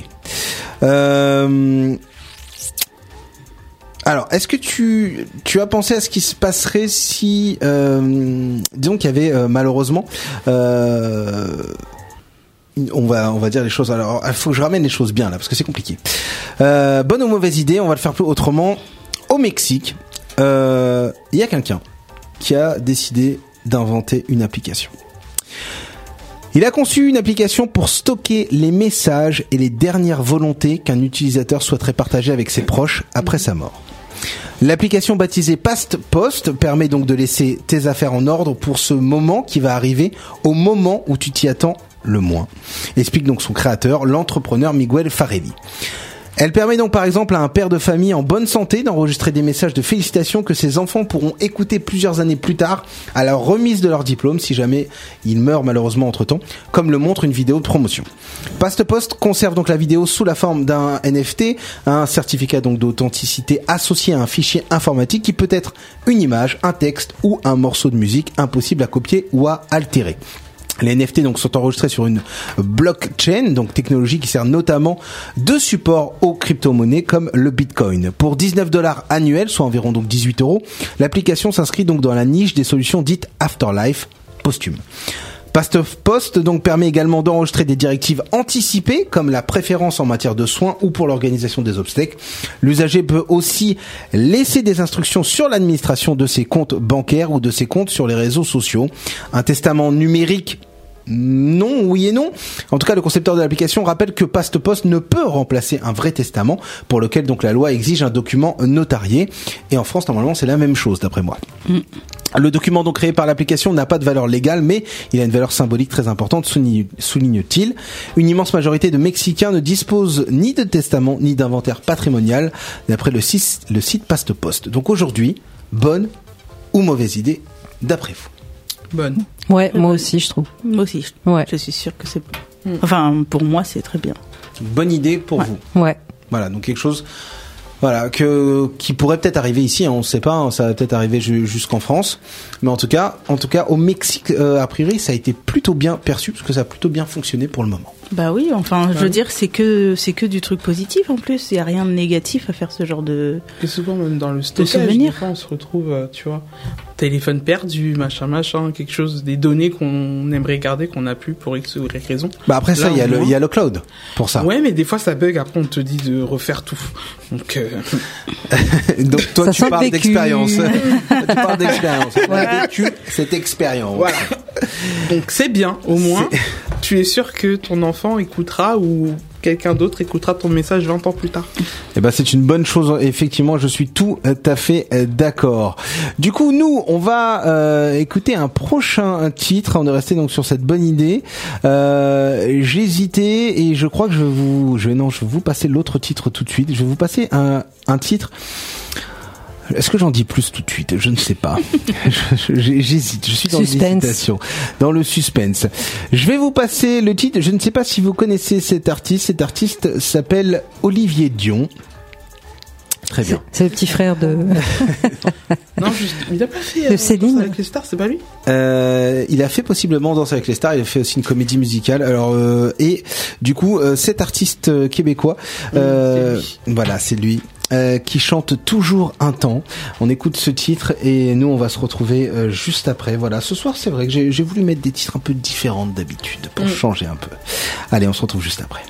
Alors, est-ce que tu as pensé à ce qui se passerait si, disons qu'il y avait malheureusement, on va dire les choses. Alors, il faut que je ramène les choses bien là parce que c'est compliqué. Bonne ou mauvaise idée, on va le faire plus autrement. Au Mexique, il y a quelqu'un qui a décidé d'inventer une application. Il a conçu une application pour stocker les messages et les dernières volontés qu'un utilisateur souhaiterait partager avec ses proches après sa mort. L'application baptisée Past Post permet donc de laisser tes affaires en ordre pour ce moment qui va arriver au moment où tu t'y attends le moins. Explique donc son créateur, l'entrepreneur Miguel Farelli. Elle permet donc par exemple à un père de famille en bonne santé d'enregistrer des messages de félicitations que ses enfants pourront écouter plusieurs années plus tard à la remise de leur diplôme si jamais ils meurent malheureusement entre-temps, comme le montre une vidéo de promotion. Past Post conserve donc la vidéo sous la forme d'un NFT, un certificat donc d'authenticité associé à un fichier informatique qui peut être une image, un texte ou un morceau de musique impossible à copier ou à altérer. Les NFT donc sont enregistrés sur une blockchain, donc technologie qui sert notamment de support aux crypto-monnaies comme le Bitcoin. Pour $19 annuels, soit environ donc 18 €, l'application s'inscrit donc dans la niche des solutions dites Afterlife posthume. Past Post donc permet également d'enregistrer des directives anticipées comme la préférence en matière de soins ou pour l'organisation des obsèques. L'usager peut aussi laisser des instructions sur l'administration de ses comptes bancaires ou de ses comptes sur les réseaux sociaux. Un testament numérique, non, oui et non. En tout cas, le concepteur de l'application rappelle que Past Post ne peut remplacer un vrai testament pour lequel donc la loi exige un document notarié. Et en France, normalement, c'est la même chose d'après moi. Le document donc créé par l'application n'a pas de valeur légale, mais il a une valeur symbolique très importante, souligne-t-il. Une immense majorité de Mexicains ne disposent ni de testament ni d'inventaire patrimonial, d'après le site Past Post. Donc aujourd'hui, bonne ou mauvaise idée, d'après vous? Bonne. Ouais, moi aussi, je trouve. Moi aussi, je suis sûre que c'est bon. Enfin, pour moi, c'est très bien. Bonne idée pour vous. Ouais. Voilà, donc quelque chose... Voilà, qui pourrait peut-être arriver ici, hein, on ne sait pas, hein, ça va peut-être arriver jusqu'en France, mais en tout cas, au Mexique, a priori, ça a été plutôt bien perçu parce que ça a plutôt bien fonctionné pour le moment. Bah oui, enfin, je veux dire, c'est que du truc positif en plus. Il y a rien de négatif à faire ce genre de. Et souvent même dans le stockage, des fois, on se retrouve, tu vois, téléphone perdu, machin, quelque chose, des données qu'on aimerait garder, qu'on n'a plus pour X ou Y raison. Bah après ça, il y a le cloud pour ça. Ouais, mais des fois ça bug, après on te dit de refaire tout. Donc, Donc toi, Ça tu sent le parles vécu. d'expérience. Tu parles d'expérience. On a vécu cette expérience. voilà. Donc c'est bien, au moins, tu es sûr que ton enfant écoutera ou quelqu'un d'autre écoutera ton message 20 ans plus tard. Eh ben, c'est une bonne chose. Effectivement, je suis tout à fait d'accord. Du coup, nous, on va écouter un prochain titre. On est resté donc sur cette bonne idée. J'ai hésité et je crois que je vais vous passer l'autre titre tout de suite. Je vais vous passer un titre. Est-ce que j'en dis plus tout de suite ? Je ne sais pas. J'hésite. Je suis dans l'hésitation, dans le suspense. Je vais vous passer le titre. Je ne sais pas si vous connaissez cet artiste. Cet artiste s'appelle Olivier Dion. Très bien. C'est le petit frère de... Non, il a pas fait de Céline. Danse avec les stars, c'est pas lui ? Il a fait possiblement Danse avec les stars. Il a fait aussi une comédie musicale. Alors et du coup, cet artiste québécois, voilà, c'est lui. Qui chante toujours un temps. On écoute ce titre et nous on va se retrouver juste après. Voilà, ce soir c'est vrai que j'ai voulu mettre des titres un peu différents d'habitude pour changer un peu. Allez, on se retrouve juste après.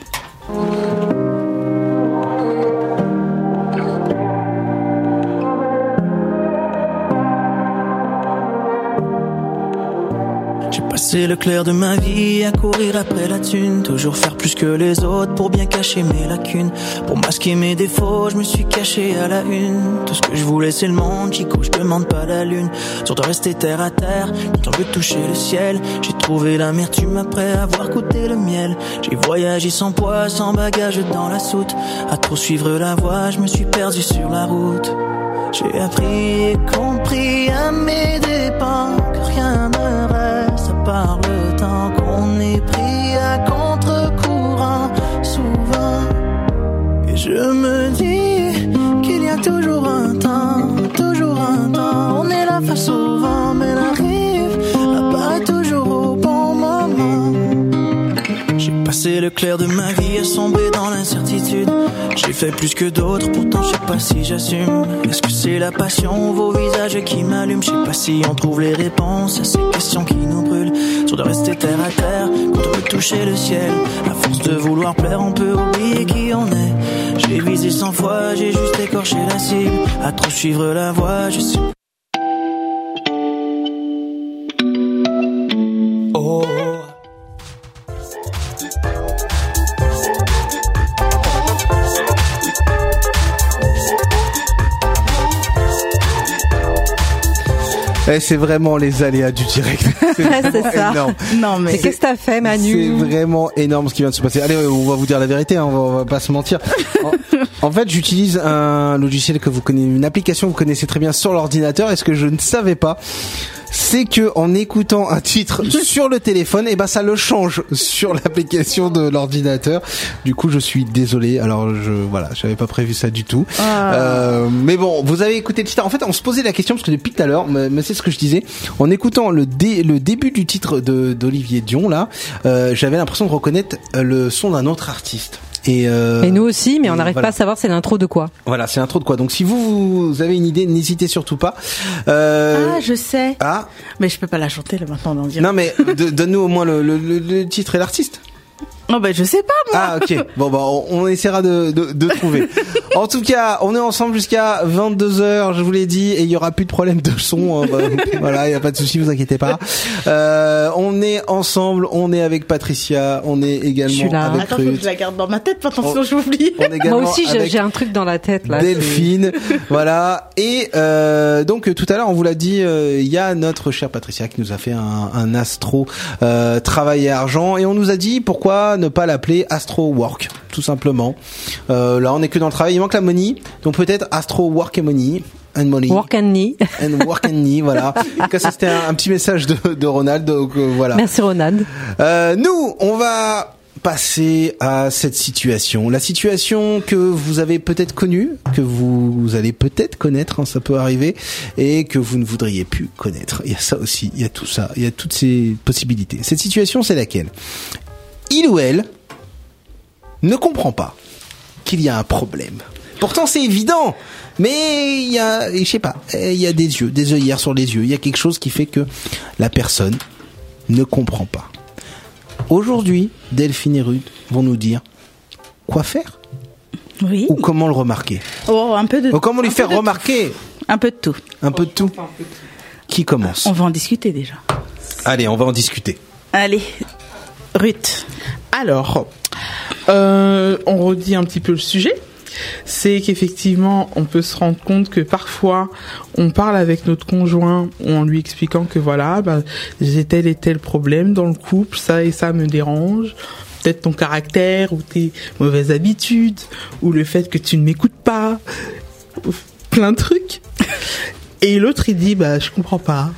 C'est le clair de ma vie à courir après la thune, toujours faire plus que les autres pour bien cacher mes lacunes, pour masquer mes défauts, je me suis caché à la une. Tout ce que je voulais c'est le monde, Chico, je demande pas la lune, surtout rester terre à terre, quand on veut toucher le ciel. J'ai trouvé l'amertume après avoir goûté le miel, j'ai voyagé sans poids, sans bagage dans la soute, à trop suivre la voie, je me suis perdu sur la route. J'ai appris et compris à mes dépens que rien ne reste à part le temps, qu'on est pris à contre-courant souvent. Et je me dis qu'il y a toujours un temps, on est là face au vent, mais la rive apparaît toujours au bon moment. J'ai passé le clair de ma vie à sombrer dans l'incertitude. J'ai fait plus que d'autres, pourtant je sais pas si j'assume. Est-ce que c'est la passion ou vos visages qui m'allument? Je sais pas si on trouve les réponses à ces questions qui nous brûlent. Sur de rester terre à terre, quand on veut toucher le ciel. À force de vouloir plaire, on peut oublier qui on est. J'ai visé 100 fois, j'ai juste écorché la cible. À trop suivre la voie, je sais. Oh. Eh, c'est vraiment les aléas du direct. C'est ça. énorme. Non mais Qu'est-ce que t'as fait, Manu? C'est vraiment énorme ce qui vient de se passer. Allez, on va vous dire la vérité, hein, on va pas se mentir. En fait, j'utilise un logiciel que vous connaissez, une application que vous connaissez très bien sur l'ordinateur. Et ce que je ne savais pas, c'est que en écoutant un titre sur le téléphone, et ben ça le change sur l'application de l'ordinateur. Du coup, je suis désolé. Alors j'avais pas prévu ça du tout. Mais bon, vous avez écouté le titre. En fait, on se posait la question parce que depuis tout à l'heure, mais c'est ce que je disais, en écoutant le début du titre d'Olivier Dion là, j'avais l'impression de reconnaître le son d'un autre artiste. Et nous aussi, mais on n'arrive pas à savoir c'est l'intro de quoi. Voilà, c'est l'intro de quoi. Donc si vous avez une idée, n'hésitez surtout pas. je sais. Ah, mais je peux pas la chanter là maintenant, on en dirait. non mais donne-nous au moins le titre et l'artiste. Non, ben je sais pas moi. Ah ok. Bon bah on essaiera de trouver. En tout cas, on est ensemble jusqu'à 22h, je vous l'ai dit, et il y aura plus de problème de son. Voilà, il y a pas de souci, vous inquiétez pas. On est ensemble, on est avec Patricia, on est également avec Attends, faut que je la garde dans ma tête, attention, j'oublie. Moi aussi, j'ai un truc dans la tête là. Delphine, voilà. Et donc tout à l'heure, on vous l'a dit, il y a notre chère Patricia qui nous a fait un astro travail à argent, et on nous a dit pourquoi ne pas l'appeler Astro Work, tout simplement. Là, on est que dans le travail, il manque la money, donc peut-être Astro Work and Money. And money. Work and knee. And work and knee, voilà. Donc ça, c'était un petit message de Ronald, donc voilà. Merci Ronald. Nous, on va passer à cette situation. La situation que vous avez peut-être connue, que vous allez peut-être connaître, hein, ça peut arriver, et que vous ne voudriez plus connaître. Il y a ça aussi, il y a tout ça, il y a toutes ces possibilités. Cette situation, c'est laquelle? Il ou elle ne comprend pas qu'il y a un problème. Pourtant, c'est évident. Mais il y a, je sais pas, il y a des œillères sur les yeux. Il y a quelque chose qui fait que la personne ne comprend pas. Aujourd'hui, Delphine et Ruth vont nous dire quoi faire. Oui. Ou comment le remarquer. Oh, un peu de. Ou comment lui faire remarquer. Un peu de tout. Un peu de tout. Qui commence? On va en discuter déjà. Allez, on va en discuter. Allez, Ruth. Alors, on redit un petit peu le sujet. C'est qu'effectivement, on peut se rendre compte que parfois, on parle avec notre conjoint en lui expliquant que voilà, j'ai tel et tel problème dans le couple, ça et ça me dérange. Peut-être ton caractère ou tes mauvaises habitudes ou le fait que tu ne m'écoutes pas, plein de trucs. Et l'autre, il dit, je comprends pas.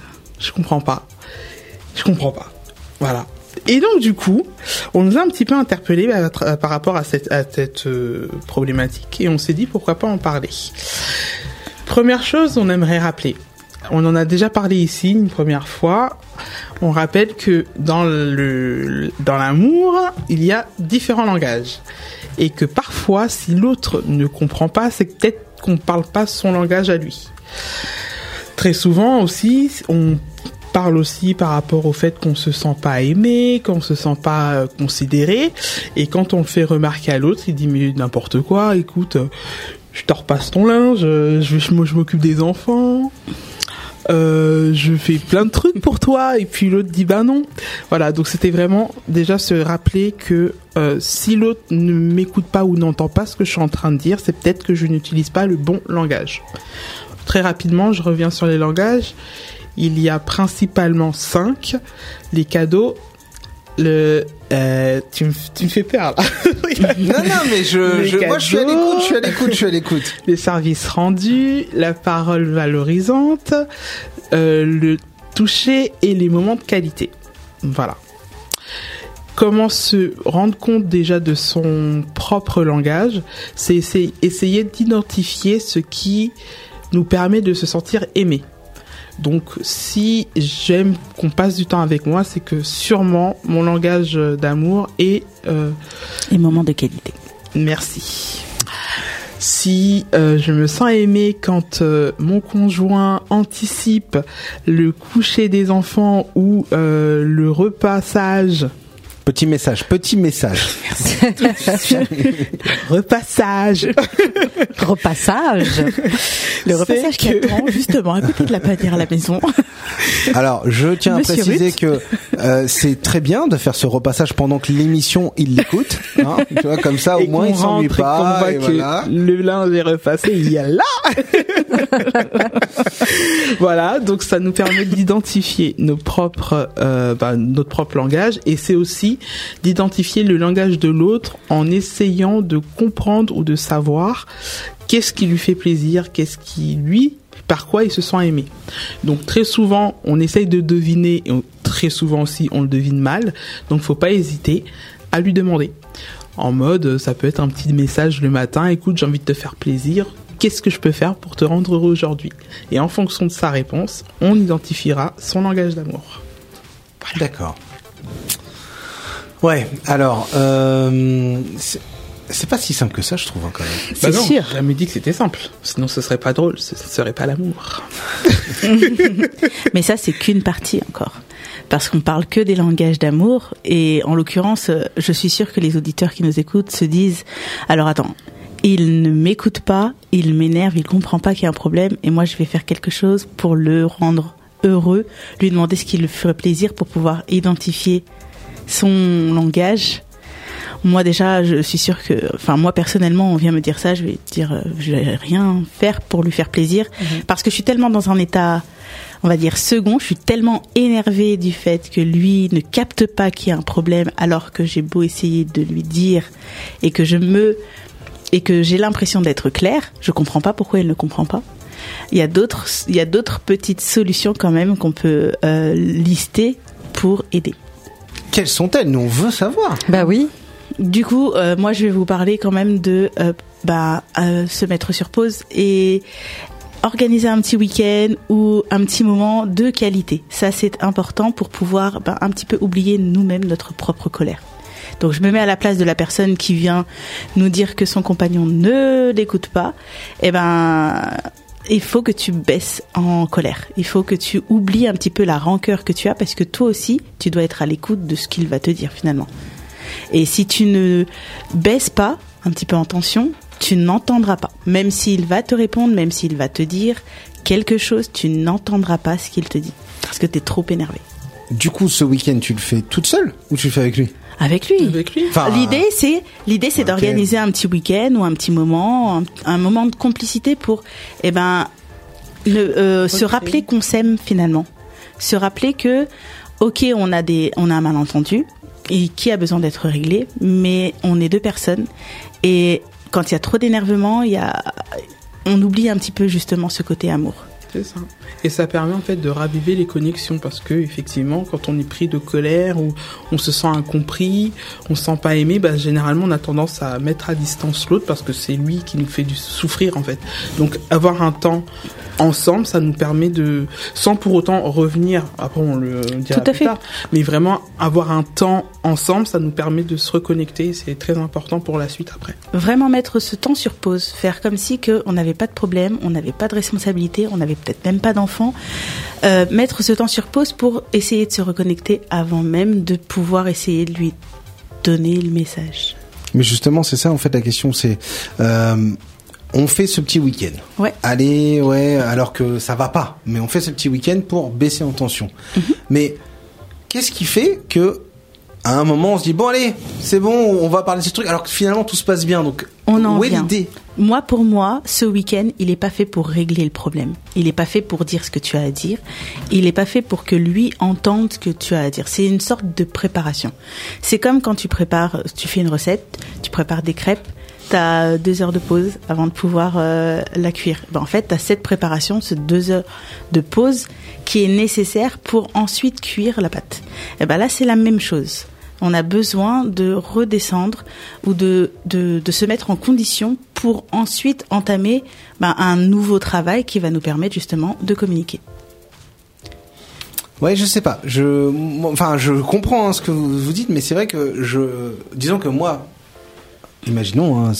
Voilà. Et donc, du coup, on nous a un petit peu interpellés par rapport à cette problématique et on s'est dit, pourquoi pas en parler. Première chose, on aimerait rappeler. On en a déjà parlé ici une première fois. On rappelle que dans l'amour, il y a différents langages. Et que parfois, si l'autre ne comprend pas, c'est peut-être qu'on ne parle pas son langage à lui. Très souvent aussi, on parle aussi par rapport au fait qu'on se sent pas aimé, qu'on se sent pas considéré. Et quand on le fait remarquer à l'autre, il dit mais n'importe quoi, écoute, je te repasse ton linge, je m'occupe des enfants. Je fais plein de trucs pour toi, et puis l'autre dit non. Voilà, donc c'était vraiment déjà se rappeler que si l'autre ne m'écoute pas ou n'entend pas ce que je suis en train de dire, c'est peut-être que je n'utilise pas le bon langage. Très rapidement, je reviens sur les langages. Il y a principalement 5. Les cadeaux, tu me fais peur là. non, mais moi je suis à l'écoute. Les services rendus, la parole valorisante, le toucher et les moments de qualité. Voilà. Comment se rendre compte déjà de son propre langage? C'est essayer d'identifier ce qui nous permet de se sentir aimé. Donc, si j'aime qu'on passe du temps avec moi, c'est que sûrement mon langage d'amour est... Les moments de qualité. Merci. Si je me sens aimée quand mon conjoint anticipe le coucher des enfants ou le repassage... Petit message. Repassage. Le repassage qui attend justement à côté de la pâtière à la maison. Alors, je tiens à préciser que c'est très bien de faire ce repassage pendant que l'émission, il l'écoute. Hein, tu vois, comme ça, au moins, il s'ennuie pas. Et voilà. Le linge est repassé, il y a là. Voilà, donc ça nous permet d'identifier notre propre langage, et c'est aussi d'identifier le langage de l'autre en essayant de comprendre ou de savoir qu'est-ce qui lui fait plaisir, par quoi il se sent aimé. Donc très souvent, on essaye de deviner, et très souvent aussi, on le devine mal. Donc faut pas hésiter à lui demander. En mode, ça peut être un petit message le matin, écoute, j'ai envie de te faire plaisir, qu'est-ce que je peux faire pour te rendre heureux aujourd'hui? Et en fonction de sa réponse, on identifiera son langage d'amour. Voilà. D'accord. Ouais, alors, c'est pas si simple que ça, je trouve, quand même. C'est sûr. J'ai jamais dit que c'était simple. Sinon, ce serait pas drôle, ce serait pas l'amour. Mais ça, c'est qu'une partie encore. Parce qu'on parle que des langages d'amour. Et en l'occurrence, je suis sûre que les auditeurs qui nous écoutent se disent, alors attends, il ne m'écoute pas, il m'énerve, il comprend pas qu'il y a un problème, et moi, je vais faire quelque chose pour le rendre heureux, lui demander ce qui lui ferait plaisir pour pouvoir identifier son langage. Moi déjà, je suis sûre que, moi personnellement, on vient me dire ça, je vais dire, je vais rien faire pour lui faire plaisir, parce que je suis tellement dans un état, on va dire second, je suis tellement énervée du fait que lui ne capte pas qu'il y a un problème, alors que j'ai beau essayer de lui dire et que j'ai l'impression d'être claire, je comprends pas pourquoi il ne comprend pas. Il y a d'autres petites solutions quand même qu'on peut lister pour aider. Quelles sont-elles? Nous, on veut savoir. Bah oui. Du coup, moi, je vais vous parler quand même de se mettre sur pause et organiser un petit week-end ou un petit moment de qualité. Ça, c'est important pour pouvoir un petit peu oublier nous-mêmes notre propre colère. Donc je me mets à la place de la personne qui vient nous dire que son compagnon ne l'écoute pas. Eh ben, il faut que tu baisses en colère. Il faut que tu oublies un petit peu la rancœur que tu as, parce que toi aussi, tu dois être à l'écoute de ce qu'il va te dire finalement. Et si tu ne baisses pas un petit peu en tension, tu n'entendras pas. Même s'il va te répondre, même s'il va te dire quelque chose, tu n'entendras pas ce qu'il te dit. Parce que tu es trop énervé. Du coup, ce week-end, tu le fais toute seule ou tu le fais avec lui ? Avec lui. Enfin, L'idée, c'est d'organiser un petit week-end ou un petit moment, un moment de complicité pour, se rappeler qu'on s'aime finalement. Se rappeler que, ok, on a un malentendu et qui a besoin d'être réglé, mais on est deux personnes et quand il y a trop d'énervement, on oublie un petit peu justement ce côté amour. C'est ça. Et ça permet en fait de raviver les connexions, parce que effectivement, quand on est pris de colère ou on se sent incompris, on se sent pas aimé, généralement on a tendance à mettre à distance l'autre parce que c'est lui qui nous fait souffrir en fait. Donc avoir un temps ensemble, ça nous permet de, sans pour autant revenir, après on le dira plus tard, mais vraiment avoir un temps ensemble, ça nous permet de se reconnecter, c'est très important pour la suite après. Vraiment mettre ce temps sur pause, faire comme si on n'avait pas de problème, on n'avait pas de responsabilité, on n'avait peut-être même pas d'enfant, mettre ce temps sur pause pour essayer de se reconnecter avant même de pouvoir essayer de lui donner le message. Mais justement, c'est ça en fait la question, c'est on fait ce petit week-end. Ouais. Allez, alors que ça va pas, mais on fait ce petit week-end pour baisser en tension. Mm-hmm. Mais qu'est-ce qui fait que à un moment on se dit bon allez, c'est bon, on va parler de ce truc, alors que finalement tout se passe bien. Donc où est l'idée ? Pour moi, ce week-end, il est pas fait pour régler le problème. Il est pas fait pour dire ce que tu as à dire. Il est pas fait pour que lui entende ce que tu as à dire. C'est une sorte de préparation. C'est comme quand tu fais une recette, tu prépares des crêpes. T'as 2 heures de pause avant de pouvoir la cuire. En fait, t'as cette préparation, ces 2 heures de pause qui est nécessaire pour ensuite cuire la pâte. Et là, c'est la même chose. On a besoin de redescendre ou de se mettre en condition pour ensuite entamer un nouveau travail qui va nous permettre justement de communiquer. Ouais, je sais pas. Je comprends ce que vous dites, mais c'est vrai que disons que moi. Imaginons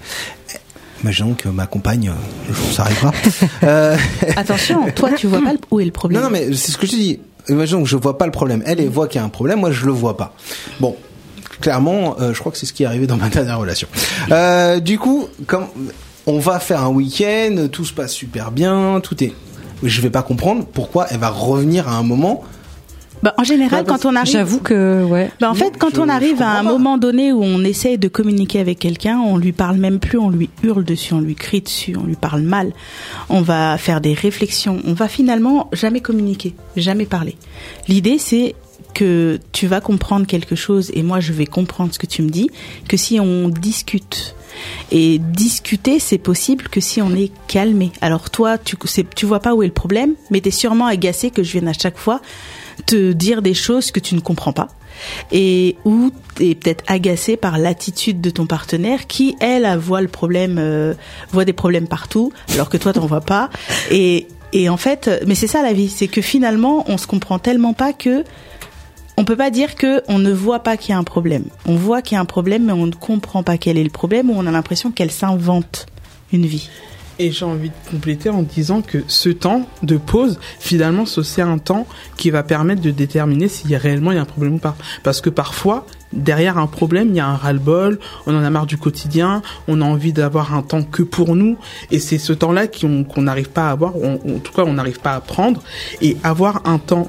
que ma compagne, le jour où ça arrivera. Attention, toi, tu vois pas où est le problème. Non, mais c'est ce que je te dis. Imaginons que je vois pas le problème. Elle voit qu'il y a un problème, moi je le vois pas. Bon, clairement, je crois que c'est ce qui est arrivé dans ma dernière relation. Du coup, comme on va faire un week-end, tout se passe super bien, je vais pas comprendre pourquoi elle va revenir à un moment. En général, quand on arrive... J'avoue que, ouais. En fait, quand on arrive à un moment donné où on essaye de communiquer avec quelqu'un, on lui parle même plus, on lui hurle dessus, on lui crie dessus, on lui parle mal. On va faire des réflexions. On va finalement jamais communiquer, jamais parler. L'idée, c'est que tu vas comprendre quelque chose et moi, je vais comprendre ce que tu me dis, que si on discute. Et discuter, c'est possible que si on est calmé. Alors toi, tu vois pas où est le problème, mais t'es sûrement agacé que je vienne à chaque fois te dire des choses que tu ne comprends pas et ou t'es peut-être agacé par l'attitude de ton partenaire qui elle voit le problème, voit des problèmes partout alors que toi t'en vois pas et en fait, mais c'est ça la vie, c'est que finalement on se comprend tellement pas que on peut pas dire que on ne voit pas qu'il y a un problème. On voit qu'il y a un problème mais on ne comprend pas quel est le problème ou on a l'impression qu'elle s'invente une vie. Et j'ai envie de compléter en disant que ce temps de pause, finalement, c'est un temps qui va permettre de déterminer s'il y a réellement un problème ou pas. Parce que parfois, derrière un problème, il y a un ras-le-bol, on en a marre du quotidien, on a envie d'avoir un temps que pour nous, et c'est ce temps-là qu'on n'arrive pas à avoir, en tout cas, on n'arrive pas à prendre, et avoir un temps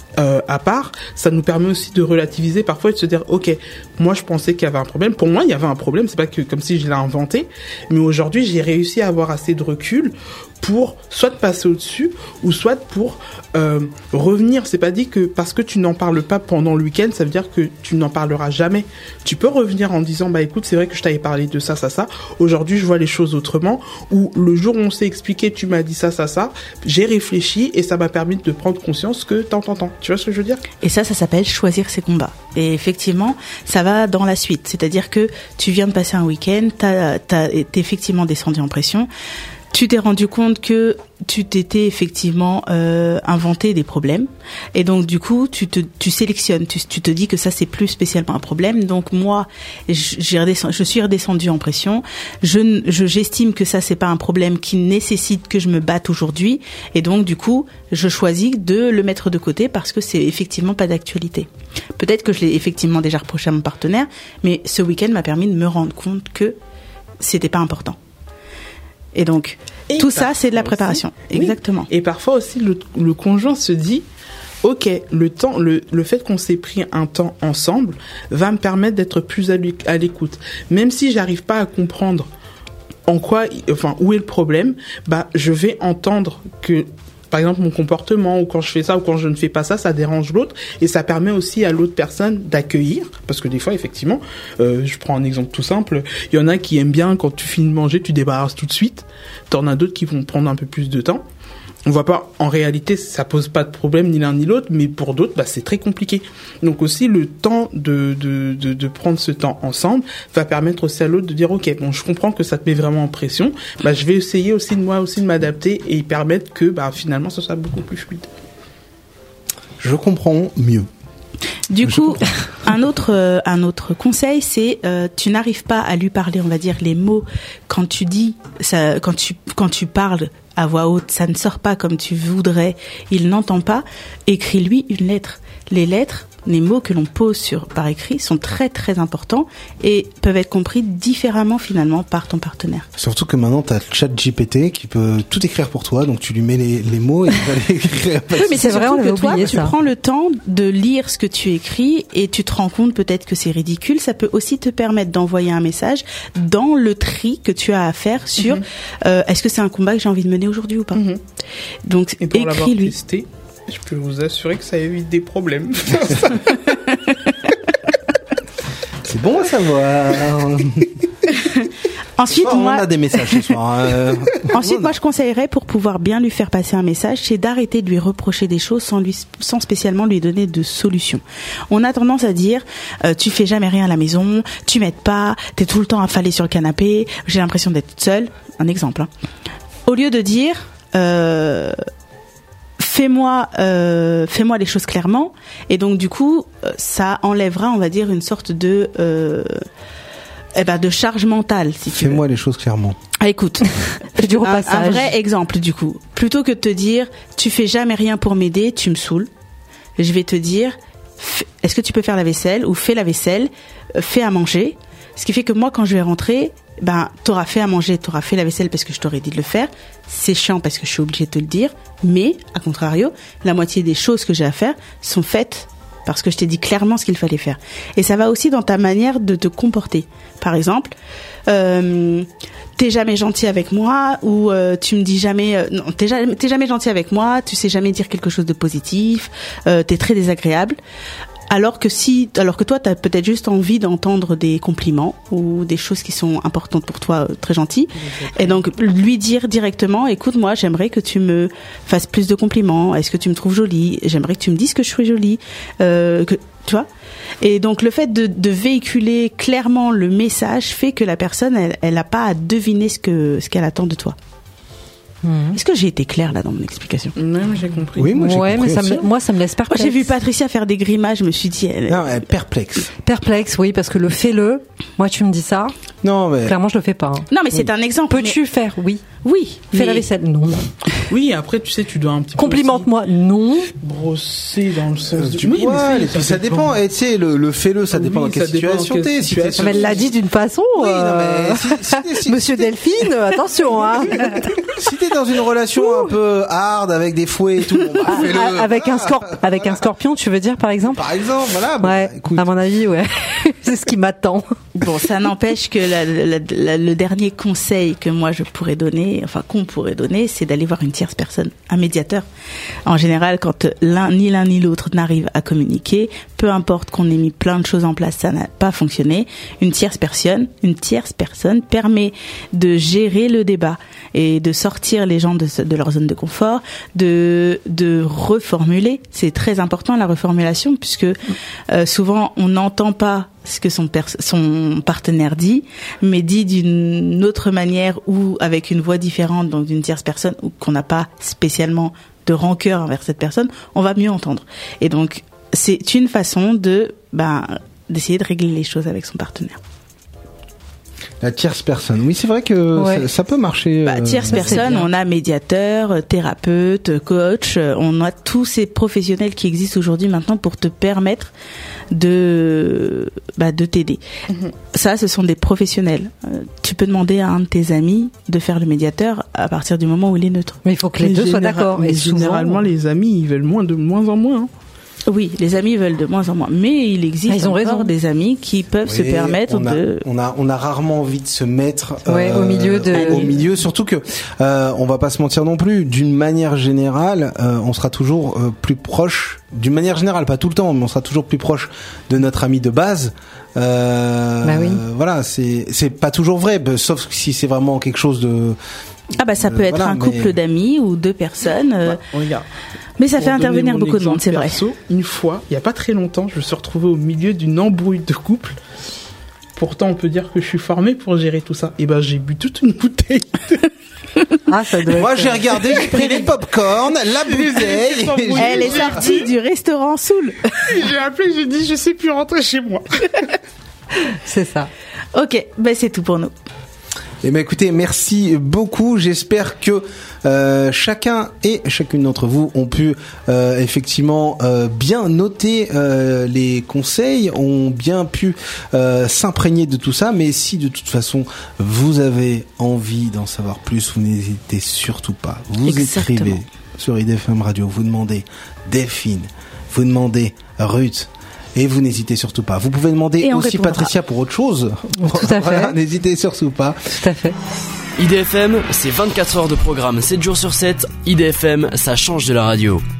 à part, ça nous permet aussi de relativiser parfois et de se dire ok, moi je pensais qu'il y avait un problème, pour moi il y avait un problème, c'est pas que comme si je l'ai inventé, mais aujourd'hui j'ai réussi à avoir assez de recul pour soit passer au-dessus ou soit pour revenir. C'est pas dit que parce que tu n'en parles pas pendant le week-end, ça veut dire que tu n'en parleras jamais. Tu peux revenir en disant écoute, c'est vrai que je t'avais parlé de ça. Aujourd'hui, je vois les choses autrement. Ou le jour où on s'est expliqué, tu m'as dit ça. J'ai réfléchi et ça m'a permis de prendre conscience que t'entends. Tu vois ce que je veux dire ? Et ça s'appelle choisir ses combats. Et effectivement, ça va dans la suite. C'est-à-dire que tu viens de passer un week-end, t'es effectivement descendu en pression. tu t'es rendu compte que tu t'étais effectivement inventé des problèmes, et donc du coup tu sélectionnes, tu te dis que ça c'est plus spécialement un problème. Donc moi je suis redescendue en pression, j'estime que ça c'est pas un problème qui nécessite que je me batte aujourd'hui, et donc du coup je choisis de le mettre de côté parce que c'est effectivement pas d'actualité. Peut-être que je l'ai effectivement déjà reproché à mon partenaire, mais ce week-end m'a permis de me rendre compte que c'était pas important. Et donc, tout ça, c'est de la préparation. Oui. Exactement. Et parfois aussi, le conjoint se dit, ok, le fait qu'on s'est pris un temps ensemble va me permettre d'être plus à l'écoute. Même si j'arrive pas à comprendre où est le problème, je vais entendre que, par exemple, mon comportement, ou quand je fais ça, ou quand je ne fais pas ça, ça dérange l'autre, et ça permet aussi à l'autre personne d'accueillir, parce que des fois, effectivement, je prends un exemple tout simple, il y en a qui aiment bien, quand tu finis de manger, tu débarrasses tout de suite, t'en as d'autres qui vont prendre un peu plus de temps. On voit pas, en réalité, ça pose pas de problème ni l'un ni l'autre, mais pour d'autres, c'est très compliqué. Donc aussi, le temps de prendre ce temps ensemble va permettre aussi à l'autre de dire, ok, bon, je comprends que ça te met vraiment en pression, je vais essayer aussi de m'adapter et permettre que, finalement, ça soit beaucoup plus fluide. Je comprends mieux. Du coup, un autre conseil, c'est tu n'arrives pas à lui parler, on va dire, les mots quand tu dis ça, quand tu parles à voix haute, ça ne sort pas comme tu voudrais, il n'entend pas, écris-lui une lettre. Les lettres, les mots que l'on pose par écrit sont très très importants et peuvent être compris différemment finalement par ton partenaire. Surtout que maintenant tu as ChatGPT qui peut tout écrire pour toi, donc tu lui mets les mots et il va les écrire. Oui, mais c'est vrai, on avait oublié ça. Tu prends le temps de lire ce que tu écris et tu te rends compte peut-être que c'est ridicule. Ça peut aussi te permettre d'envoyer un message dans le tri que tu as à faire sur est-ce que c'est un combat que j'ai envie de mener aujourd'hui ou pas. Donc écris-lui. Je peux vous assurer que ça évite des problèmes. C'est bon à savoir. Ensuite, on a des messages ce soir. Ensuite, moi, je conseillerais, pour pouvoir bien lui faire passer un message, c'est d'arrêter de lui reprocher des choses sans spécialement lui donner de solution. On a tendance à dire, tu fais jamais rien à la maison, tu m'aides pas, t'es tout le temps affalé sur le canapé, j'ai l'impression d'être toute seule. Un exemple. Au lieu de dire, fais-moi les choses clairement, et donc du coup ça enlèvera, on va dire, une sorte de charge mentale, si tu veux. Fais-moi les choses clairement. Écoute, un vrai exemple du coup, plutôt que de te dire tu fais jamais rien pour m'aider, tu me saoules, je vais te dire est-ce que tu peux faire la vaisselle, ou fais la vaisselle, fais à manger, ce qui fait que moi quand je vais rentrer, t'auras fait à manger, t'auras fait la vaisselle parce que je t'aurais dit de le faire. C'est chiant parce que je suis obligée de te le dire. Mais, à contrario, la moitié des choses que j'ai à faire sont faites parce que je t'ai dit clairement ce qu'il fallait faire. Et ça va aussi dans ta manière de te comporter. Par exemple, t'es jamais gentil avec moi, ou tu me dis jamais non, t'es jamais gentil avec moi, tu sais jamais dire quelque chose de positif, t'es très désagréable. Alors que toi, t'as peut-être juste envie d'entendre des compliments ou des choses qui sont importantes pour toi, très gentilles. Et donc, lui dire directement, écoute, moi, j'aimerais que tu me fasses plus de compliments. Est-ce que tu me trouves jolie? J'aimerais que tu me dises que je suis jolie. Tu vois? Et donc, le fait de véhiculer clairement le message fait que la personne, elle a pas à deviner ce qu'elle attend de toi. Est-ce que j'ai été claire là dans mon explication? Non, j'ai compris. Oui, moi j'ai compris. Mais moi ça me laisse perplexe. J'ai vu Patricia faire des grimaces, je me suis dit elle est perplexe. Perplexe, oui, parce que le fais-le. Moi tu me dis ça. Non, mais clairement je le fais pas. Non, mais c'est un exemple. Peux-tu faire? Oui. Fais la vaisselle? Non. Oui, après tu sais, tu dois un petit peu complimente-moi? Non. Brosser dans le sens du poil. Ça dépend. Et tu sais, le fais-le, ça dépend dans quelle situation t'es. Mais elle l'a dit d'une façon. Monsieur Delphine, attention, hein. Si t'es dans une relation un peu hard avec des fouets et tout, fais-le. Avec un scorpion, tu veux dire, par exemple? Par exemple, voilà. Ouais. Écoute. À mon avis, ouais. C'est ce qui m'attend. Bon, ça n'empêche que le dernier conseil que moi je pourrais donner, qu'on pourrait donner, c'est d'aller voir une tierce personne, un médiateur. En général, quand ni l'un ni l'autre n'arrive à communiquer, peu importe qu'on ait mis plein de choses en place, ça n'a pas fonctionné. Une tierce personne permet de gérer le débat. et de sortir les gens de leur zone de confort, de reformuler. C'est très important la reformulation puisque souvent on n'entend pas ce que son partenaire dit, mais dit d'une autre manière ou avec une voix différente, donc d'une tierce personne, ou qu'on n'a pas spécialement de rancœur envers cette personne, on va mieux entendre. Et donc, c'est une façon d'essayer de régler les choses avec son partenaire. La tierce personne. Oui, c'est vrai que ça peut marcher. Tierce personne, on a médiateur, thérapeute, coach, on a tous ces professionnels qui existent aujourd'hui maintenant pour te permettre de t'aider. Ça, ce sont des professionnels. Tu peux demander à un de tes amis de faire le médiateur à partir du moment où il est neutre. Mais il faut que les deux soient d'accord. Mais généralement, les amis, ils veulent de moins en moins. Hein. Oui, les amis veulent de moins en moins, mais il existe encore des amis qui peuvent se permettre on a rarement envie de se mettre au milieu, surtout que on va pas se mentir non plus. D'une manière générale, on sera toujours plus proche. D'une manière générale, pas tout le temps, mais on sera toujours plus proche de notre ami de base. Voilà, c'est pas toujours vrai, sauf si c'est vraiment quelque chose de. Ça peut être un couple d'amis ou deux personnes. Regarde. Mais ça fait intervenir beaucoup de monde, c'est vrai. Une fois, il y a pas très longtemps, je me suis retrouvé au milieu d'une embrouille de couple. Pourtant, on peut dire que je suis formé pour gérer tout ça. Et j'ai bu toute une bouteille. Moi, j'ai regardé, j'ai pris les pop-corn, la bouteille. Elle est sortie du restaurant Soul. J'ai appelé, j'ai dit, je sais plus rentrer chez moi. C'est ça. Ok, c'est tout pour nous. Eh bien, écoutez, merci beaucoup. J'espère que chacun et chacune d'entre vous ont pu effectivement bien noter les conseils, ont bien pu s'imprégner de tout ça. Mais si de toute façon vous avez envie d'en savoir plus, vous n'hésitez surtout pas. Vous écrivez sur IDFM Radio, vous demandez Delphine, vous demandez Ruth. Et vous n'hésitez surtout pas. Vous pouvez demander aussi Patricia pour autre chose. Tout à fait. N'hésitez surtout pas. Tout à fait. IDFM, c'est 24 heures de programme, 7 jours sur 7. IDFM, ça change de la radio.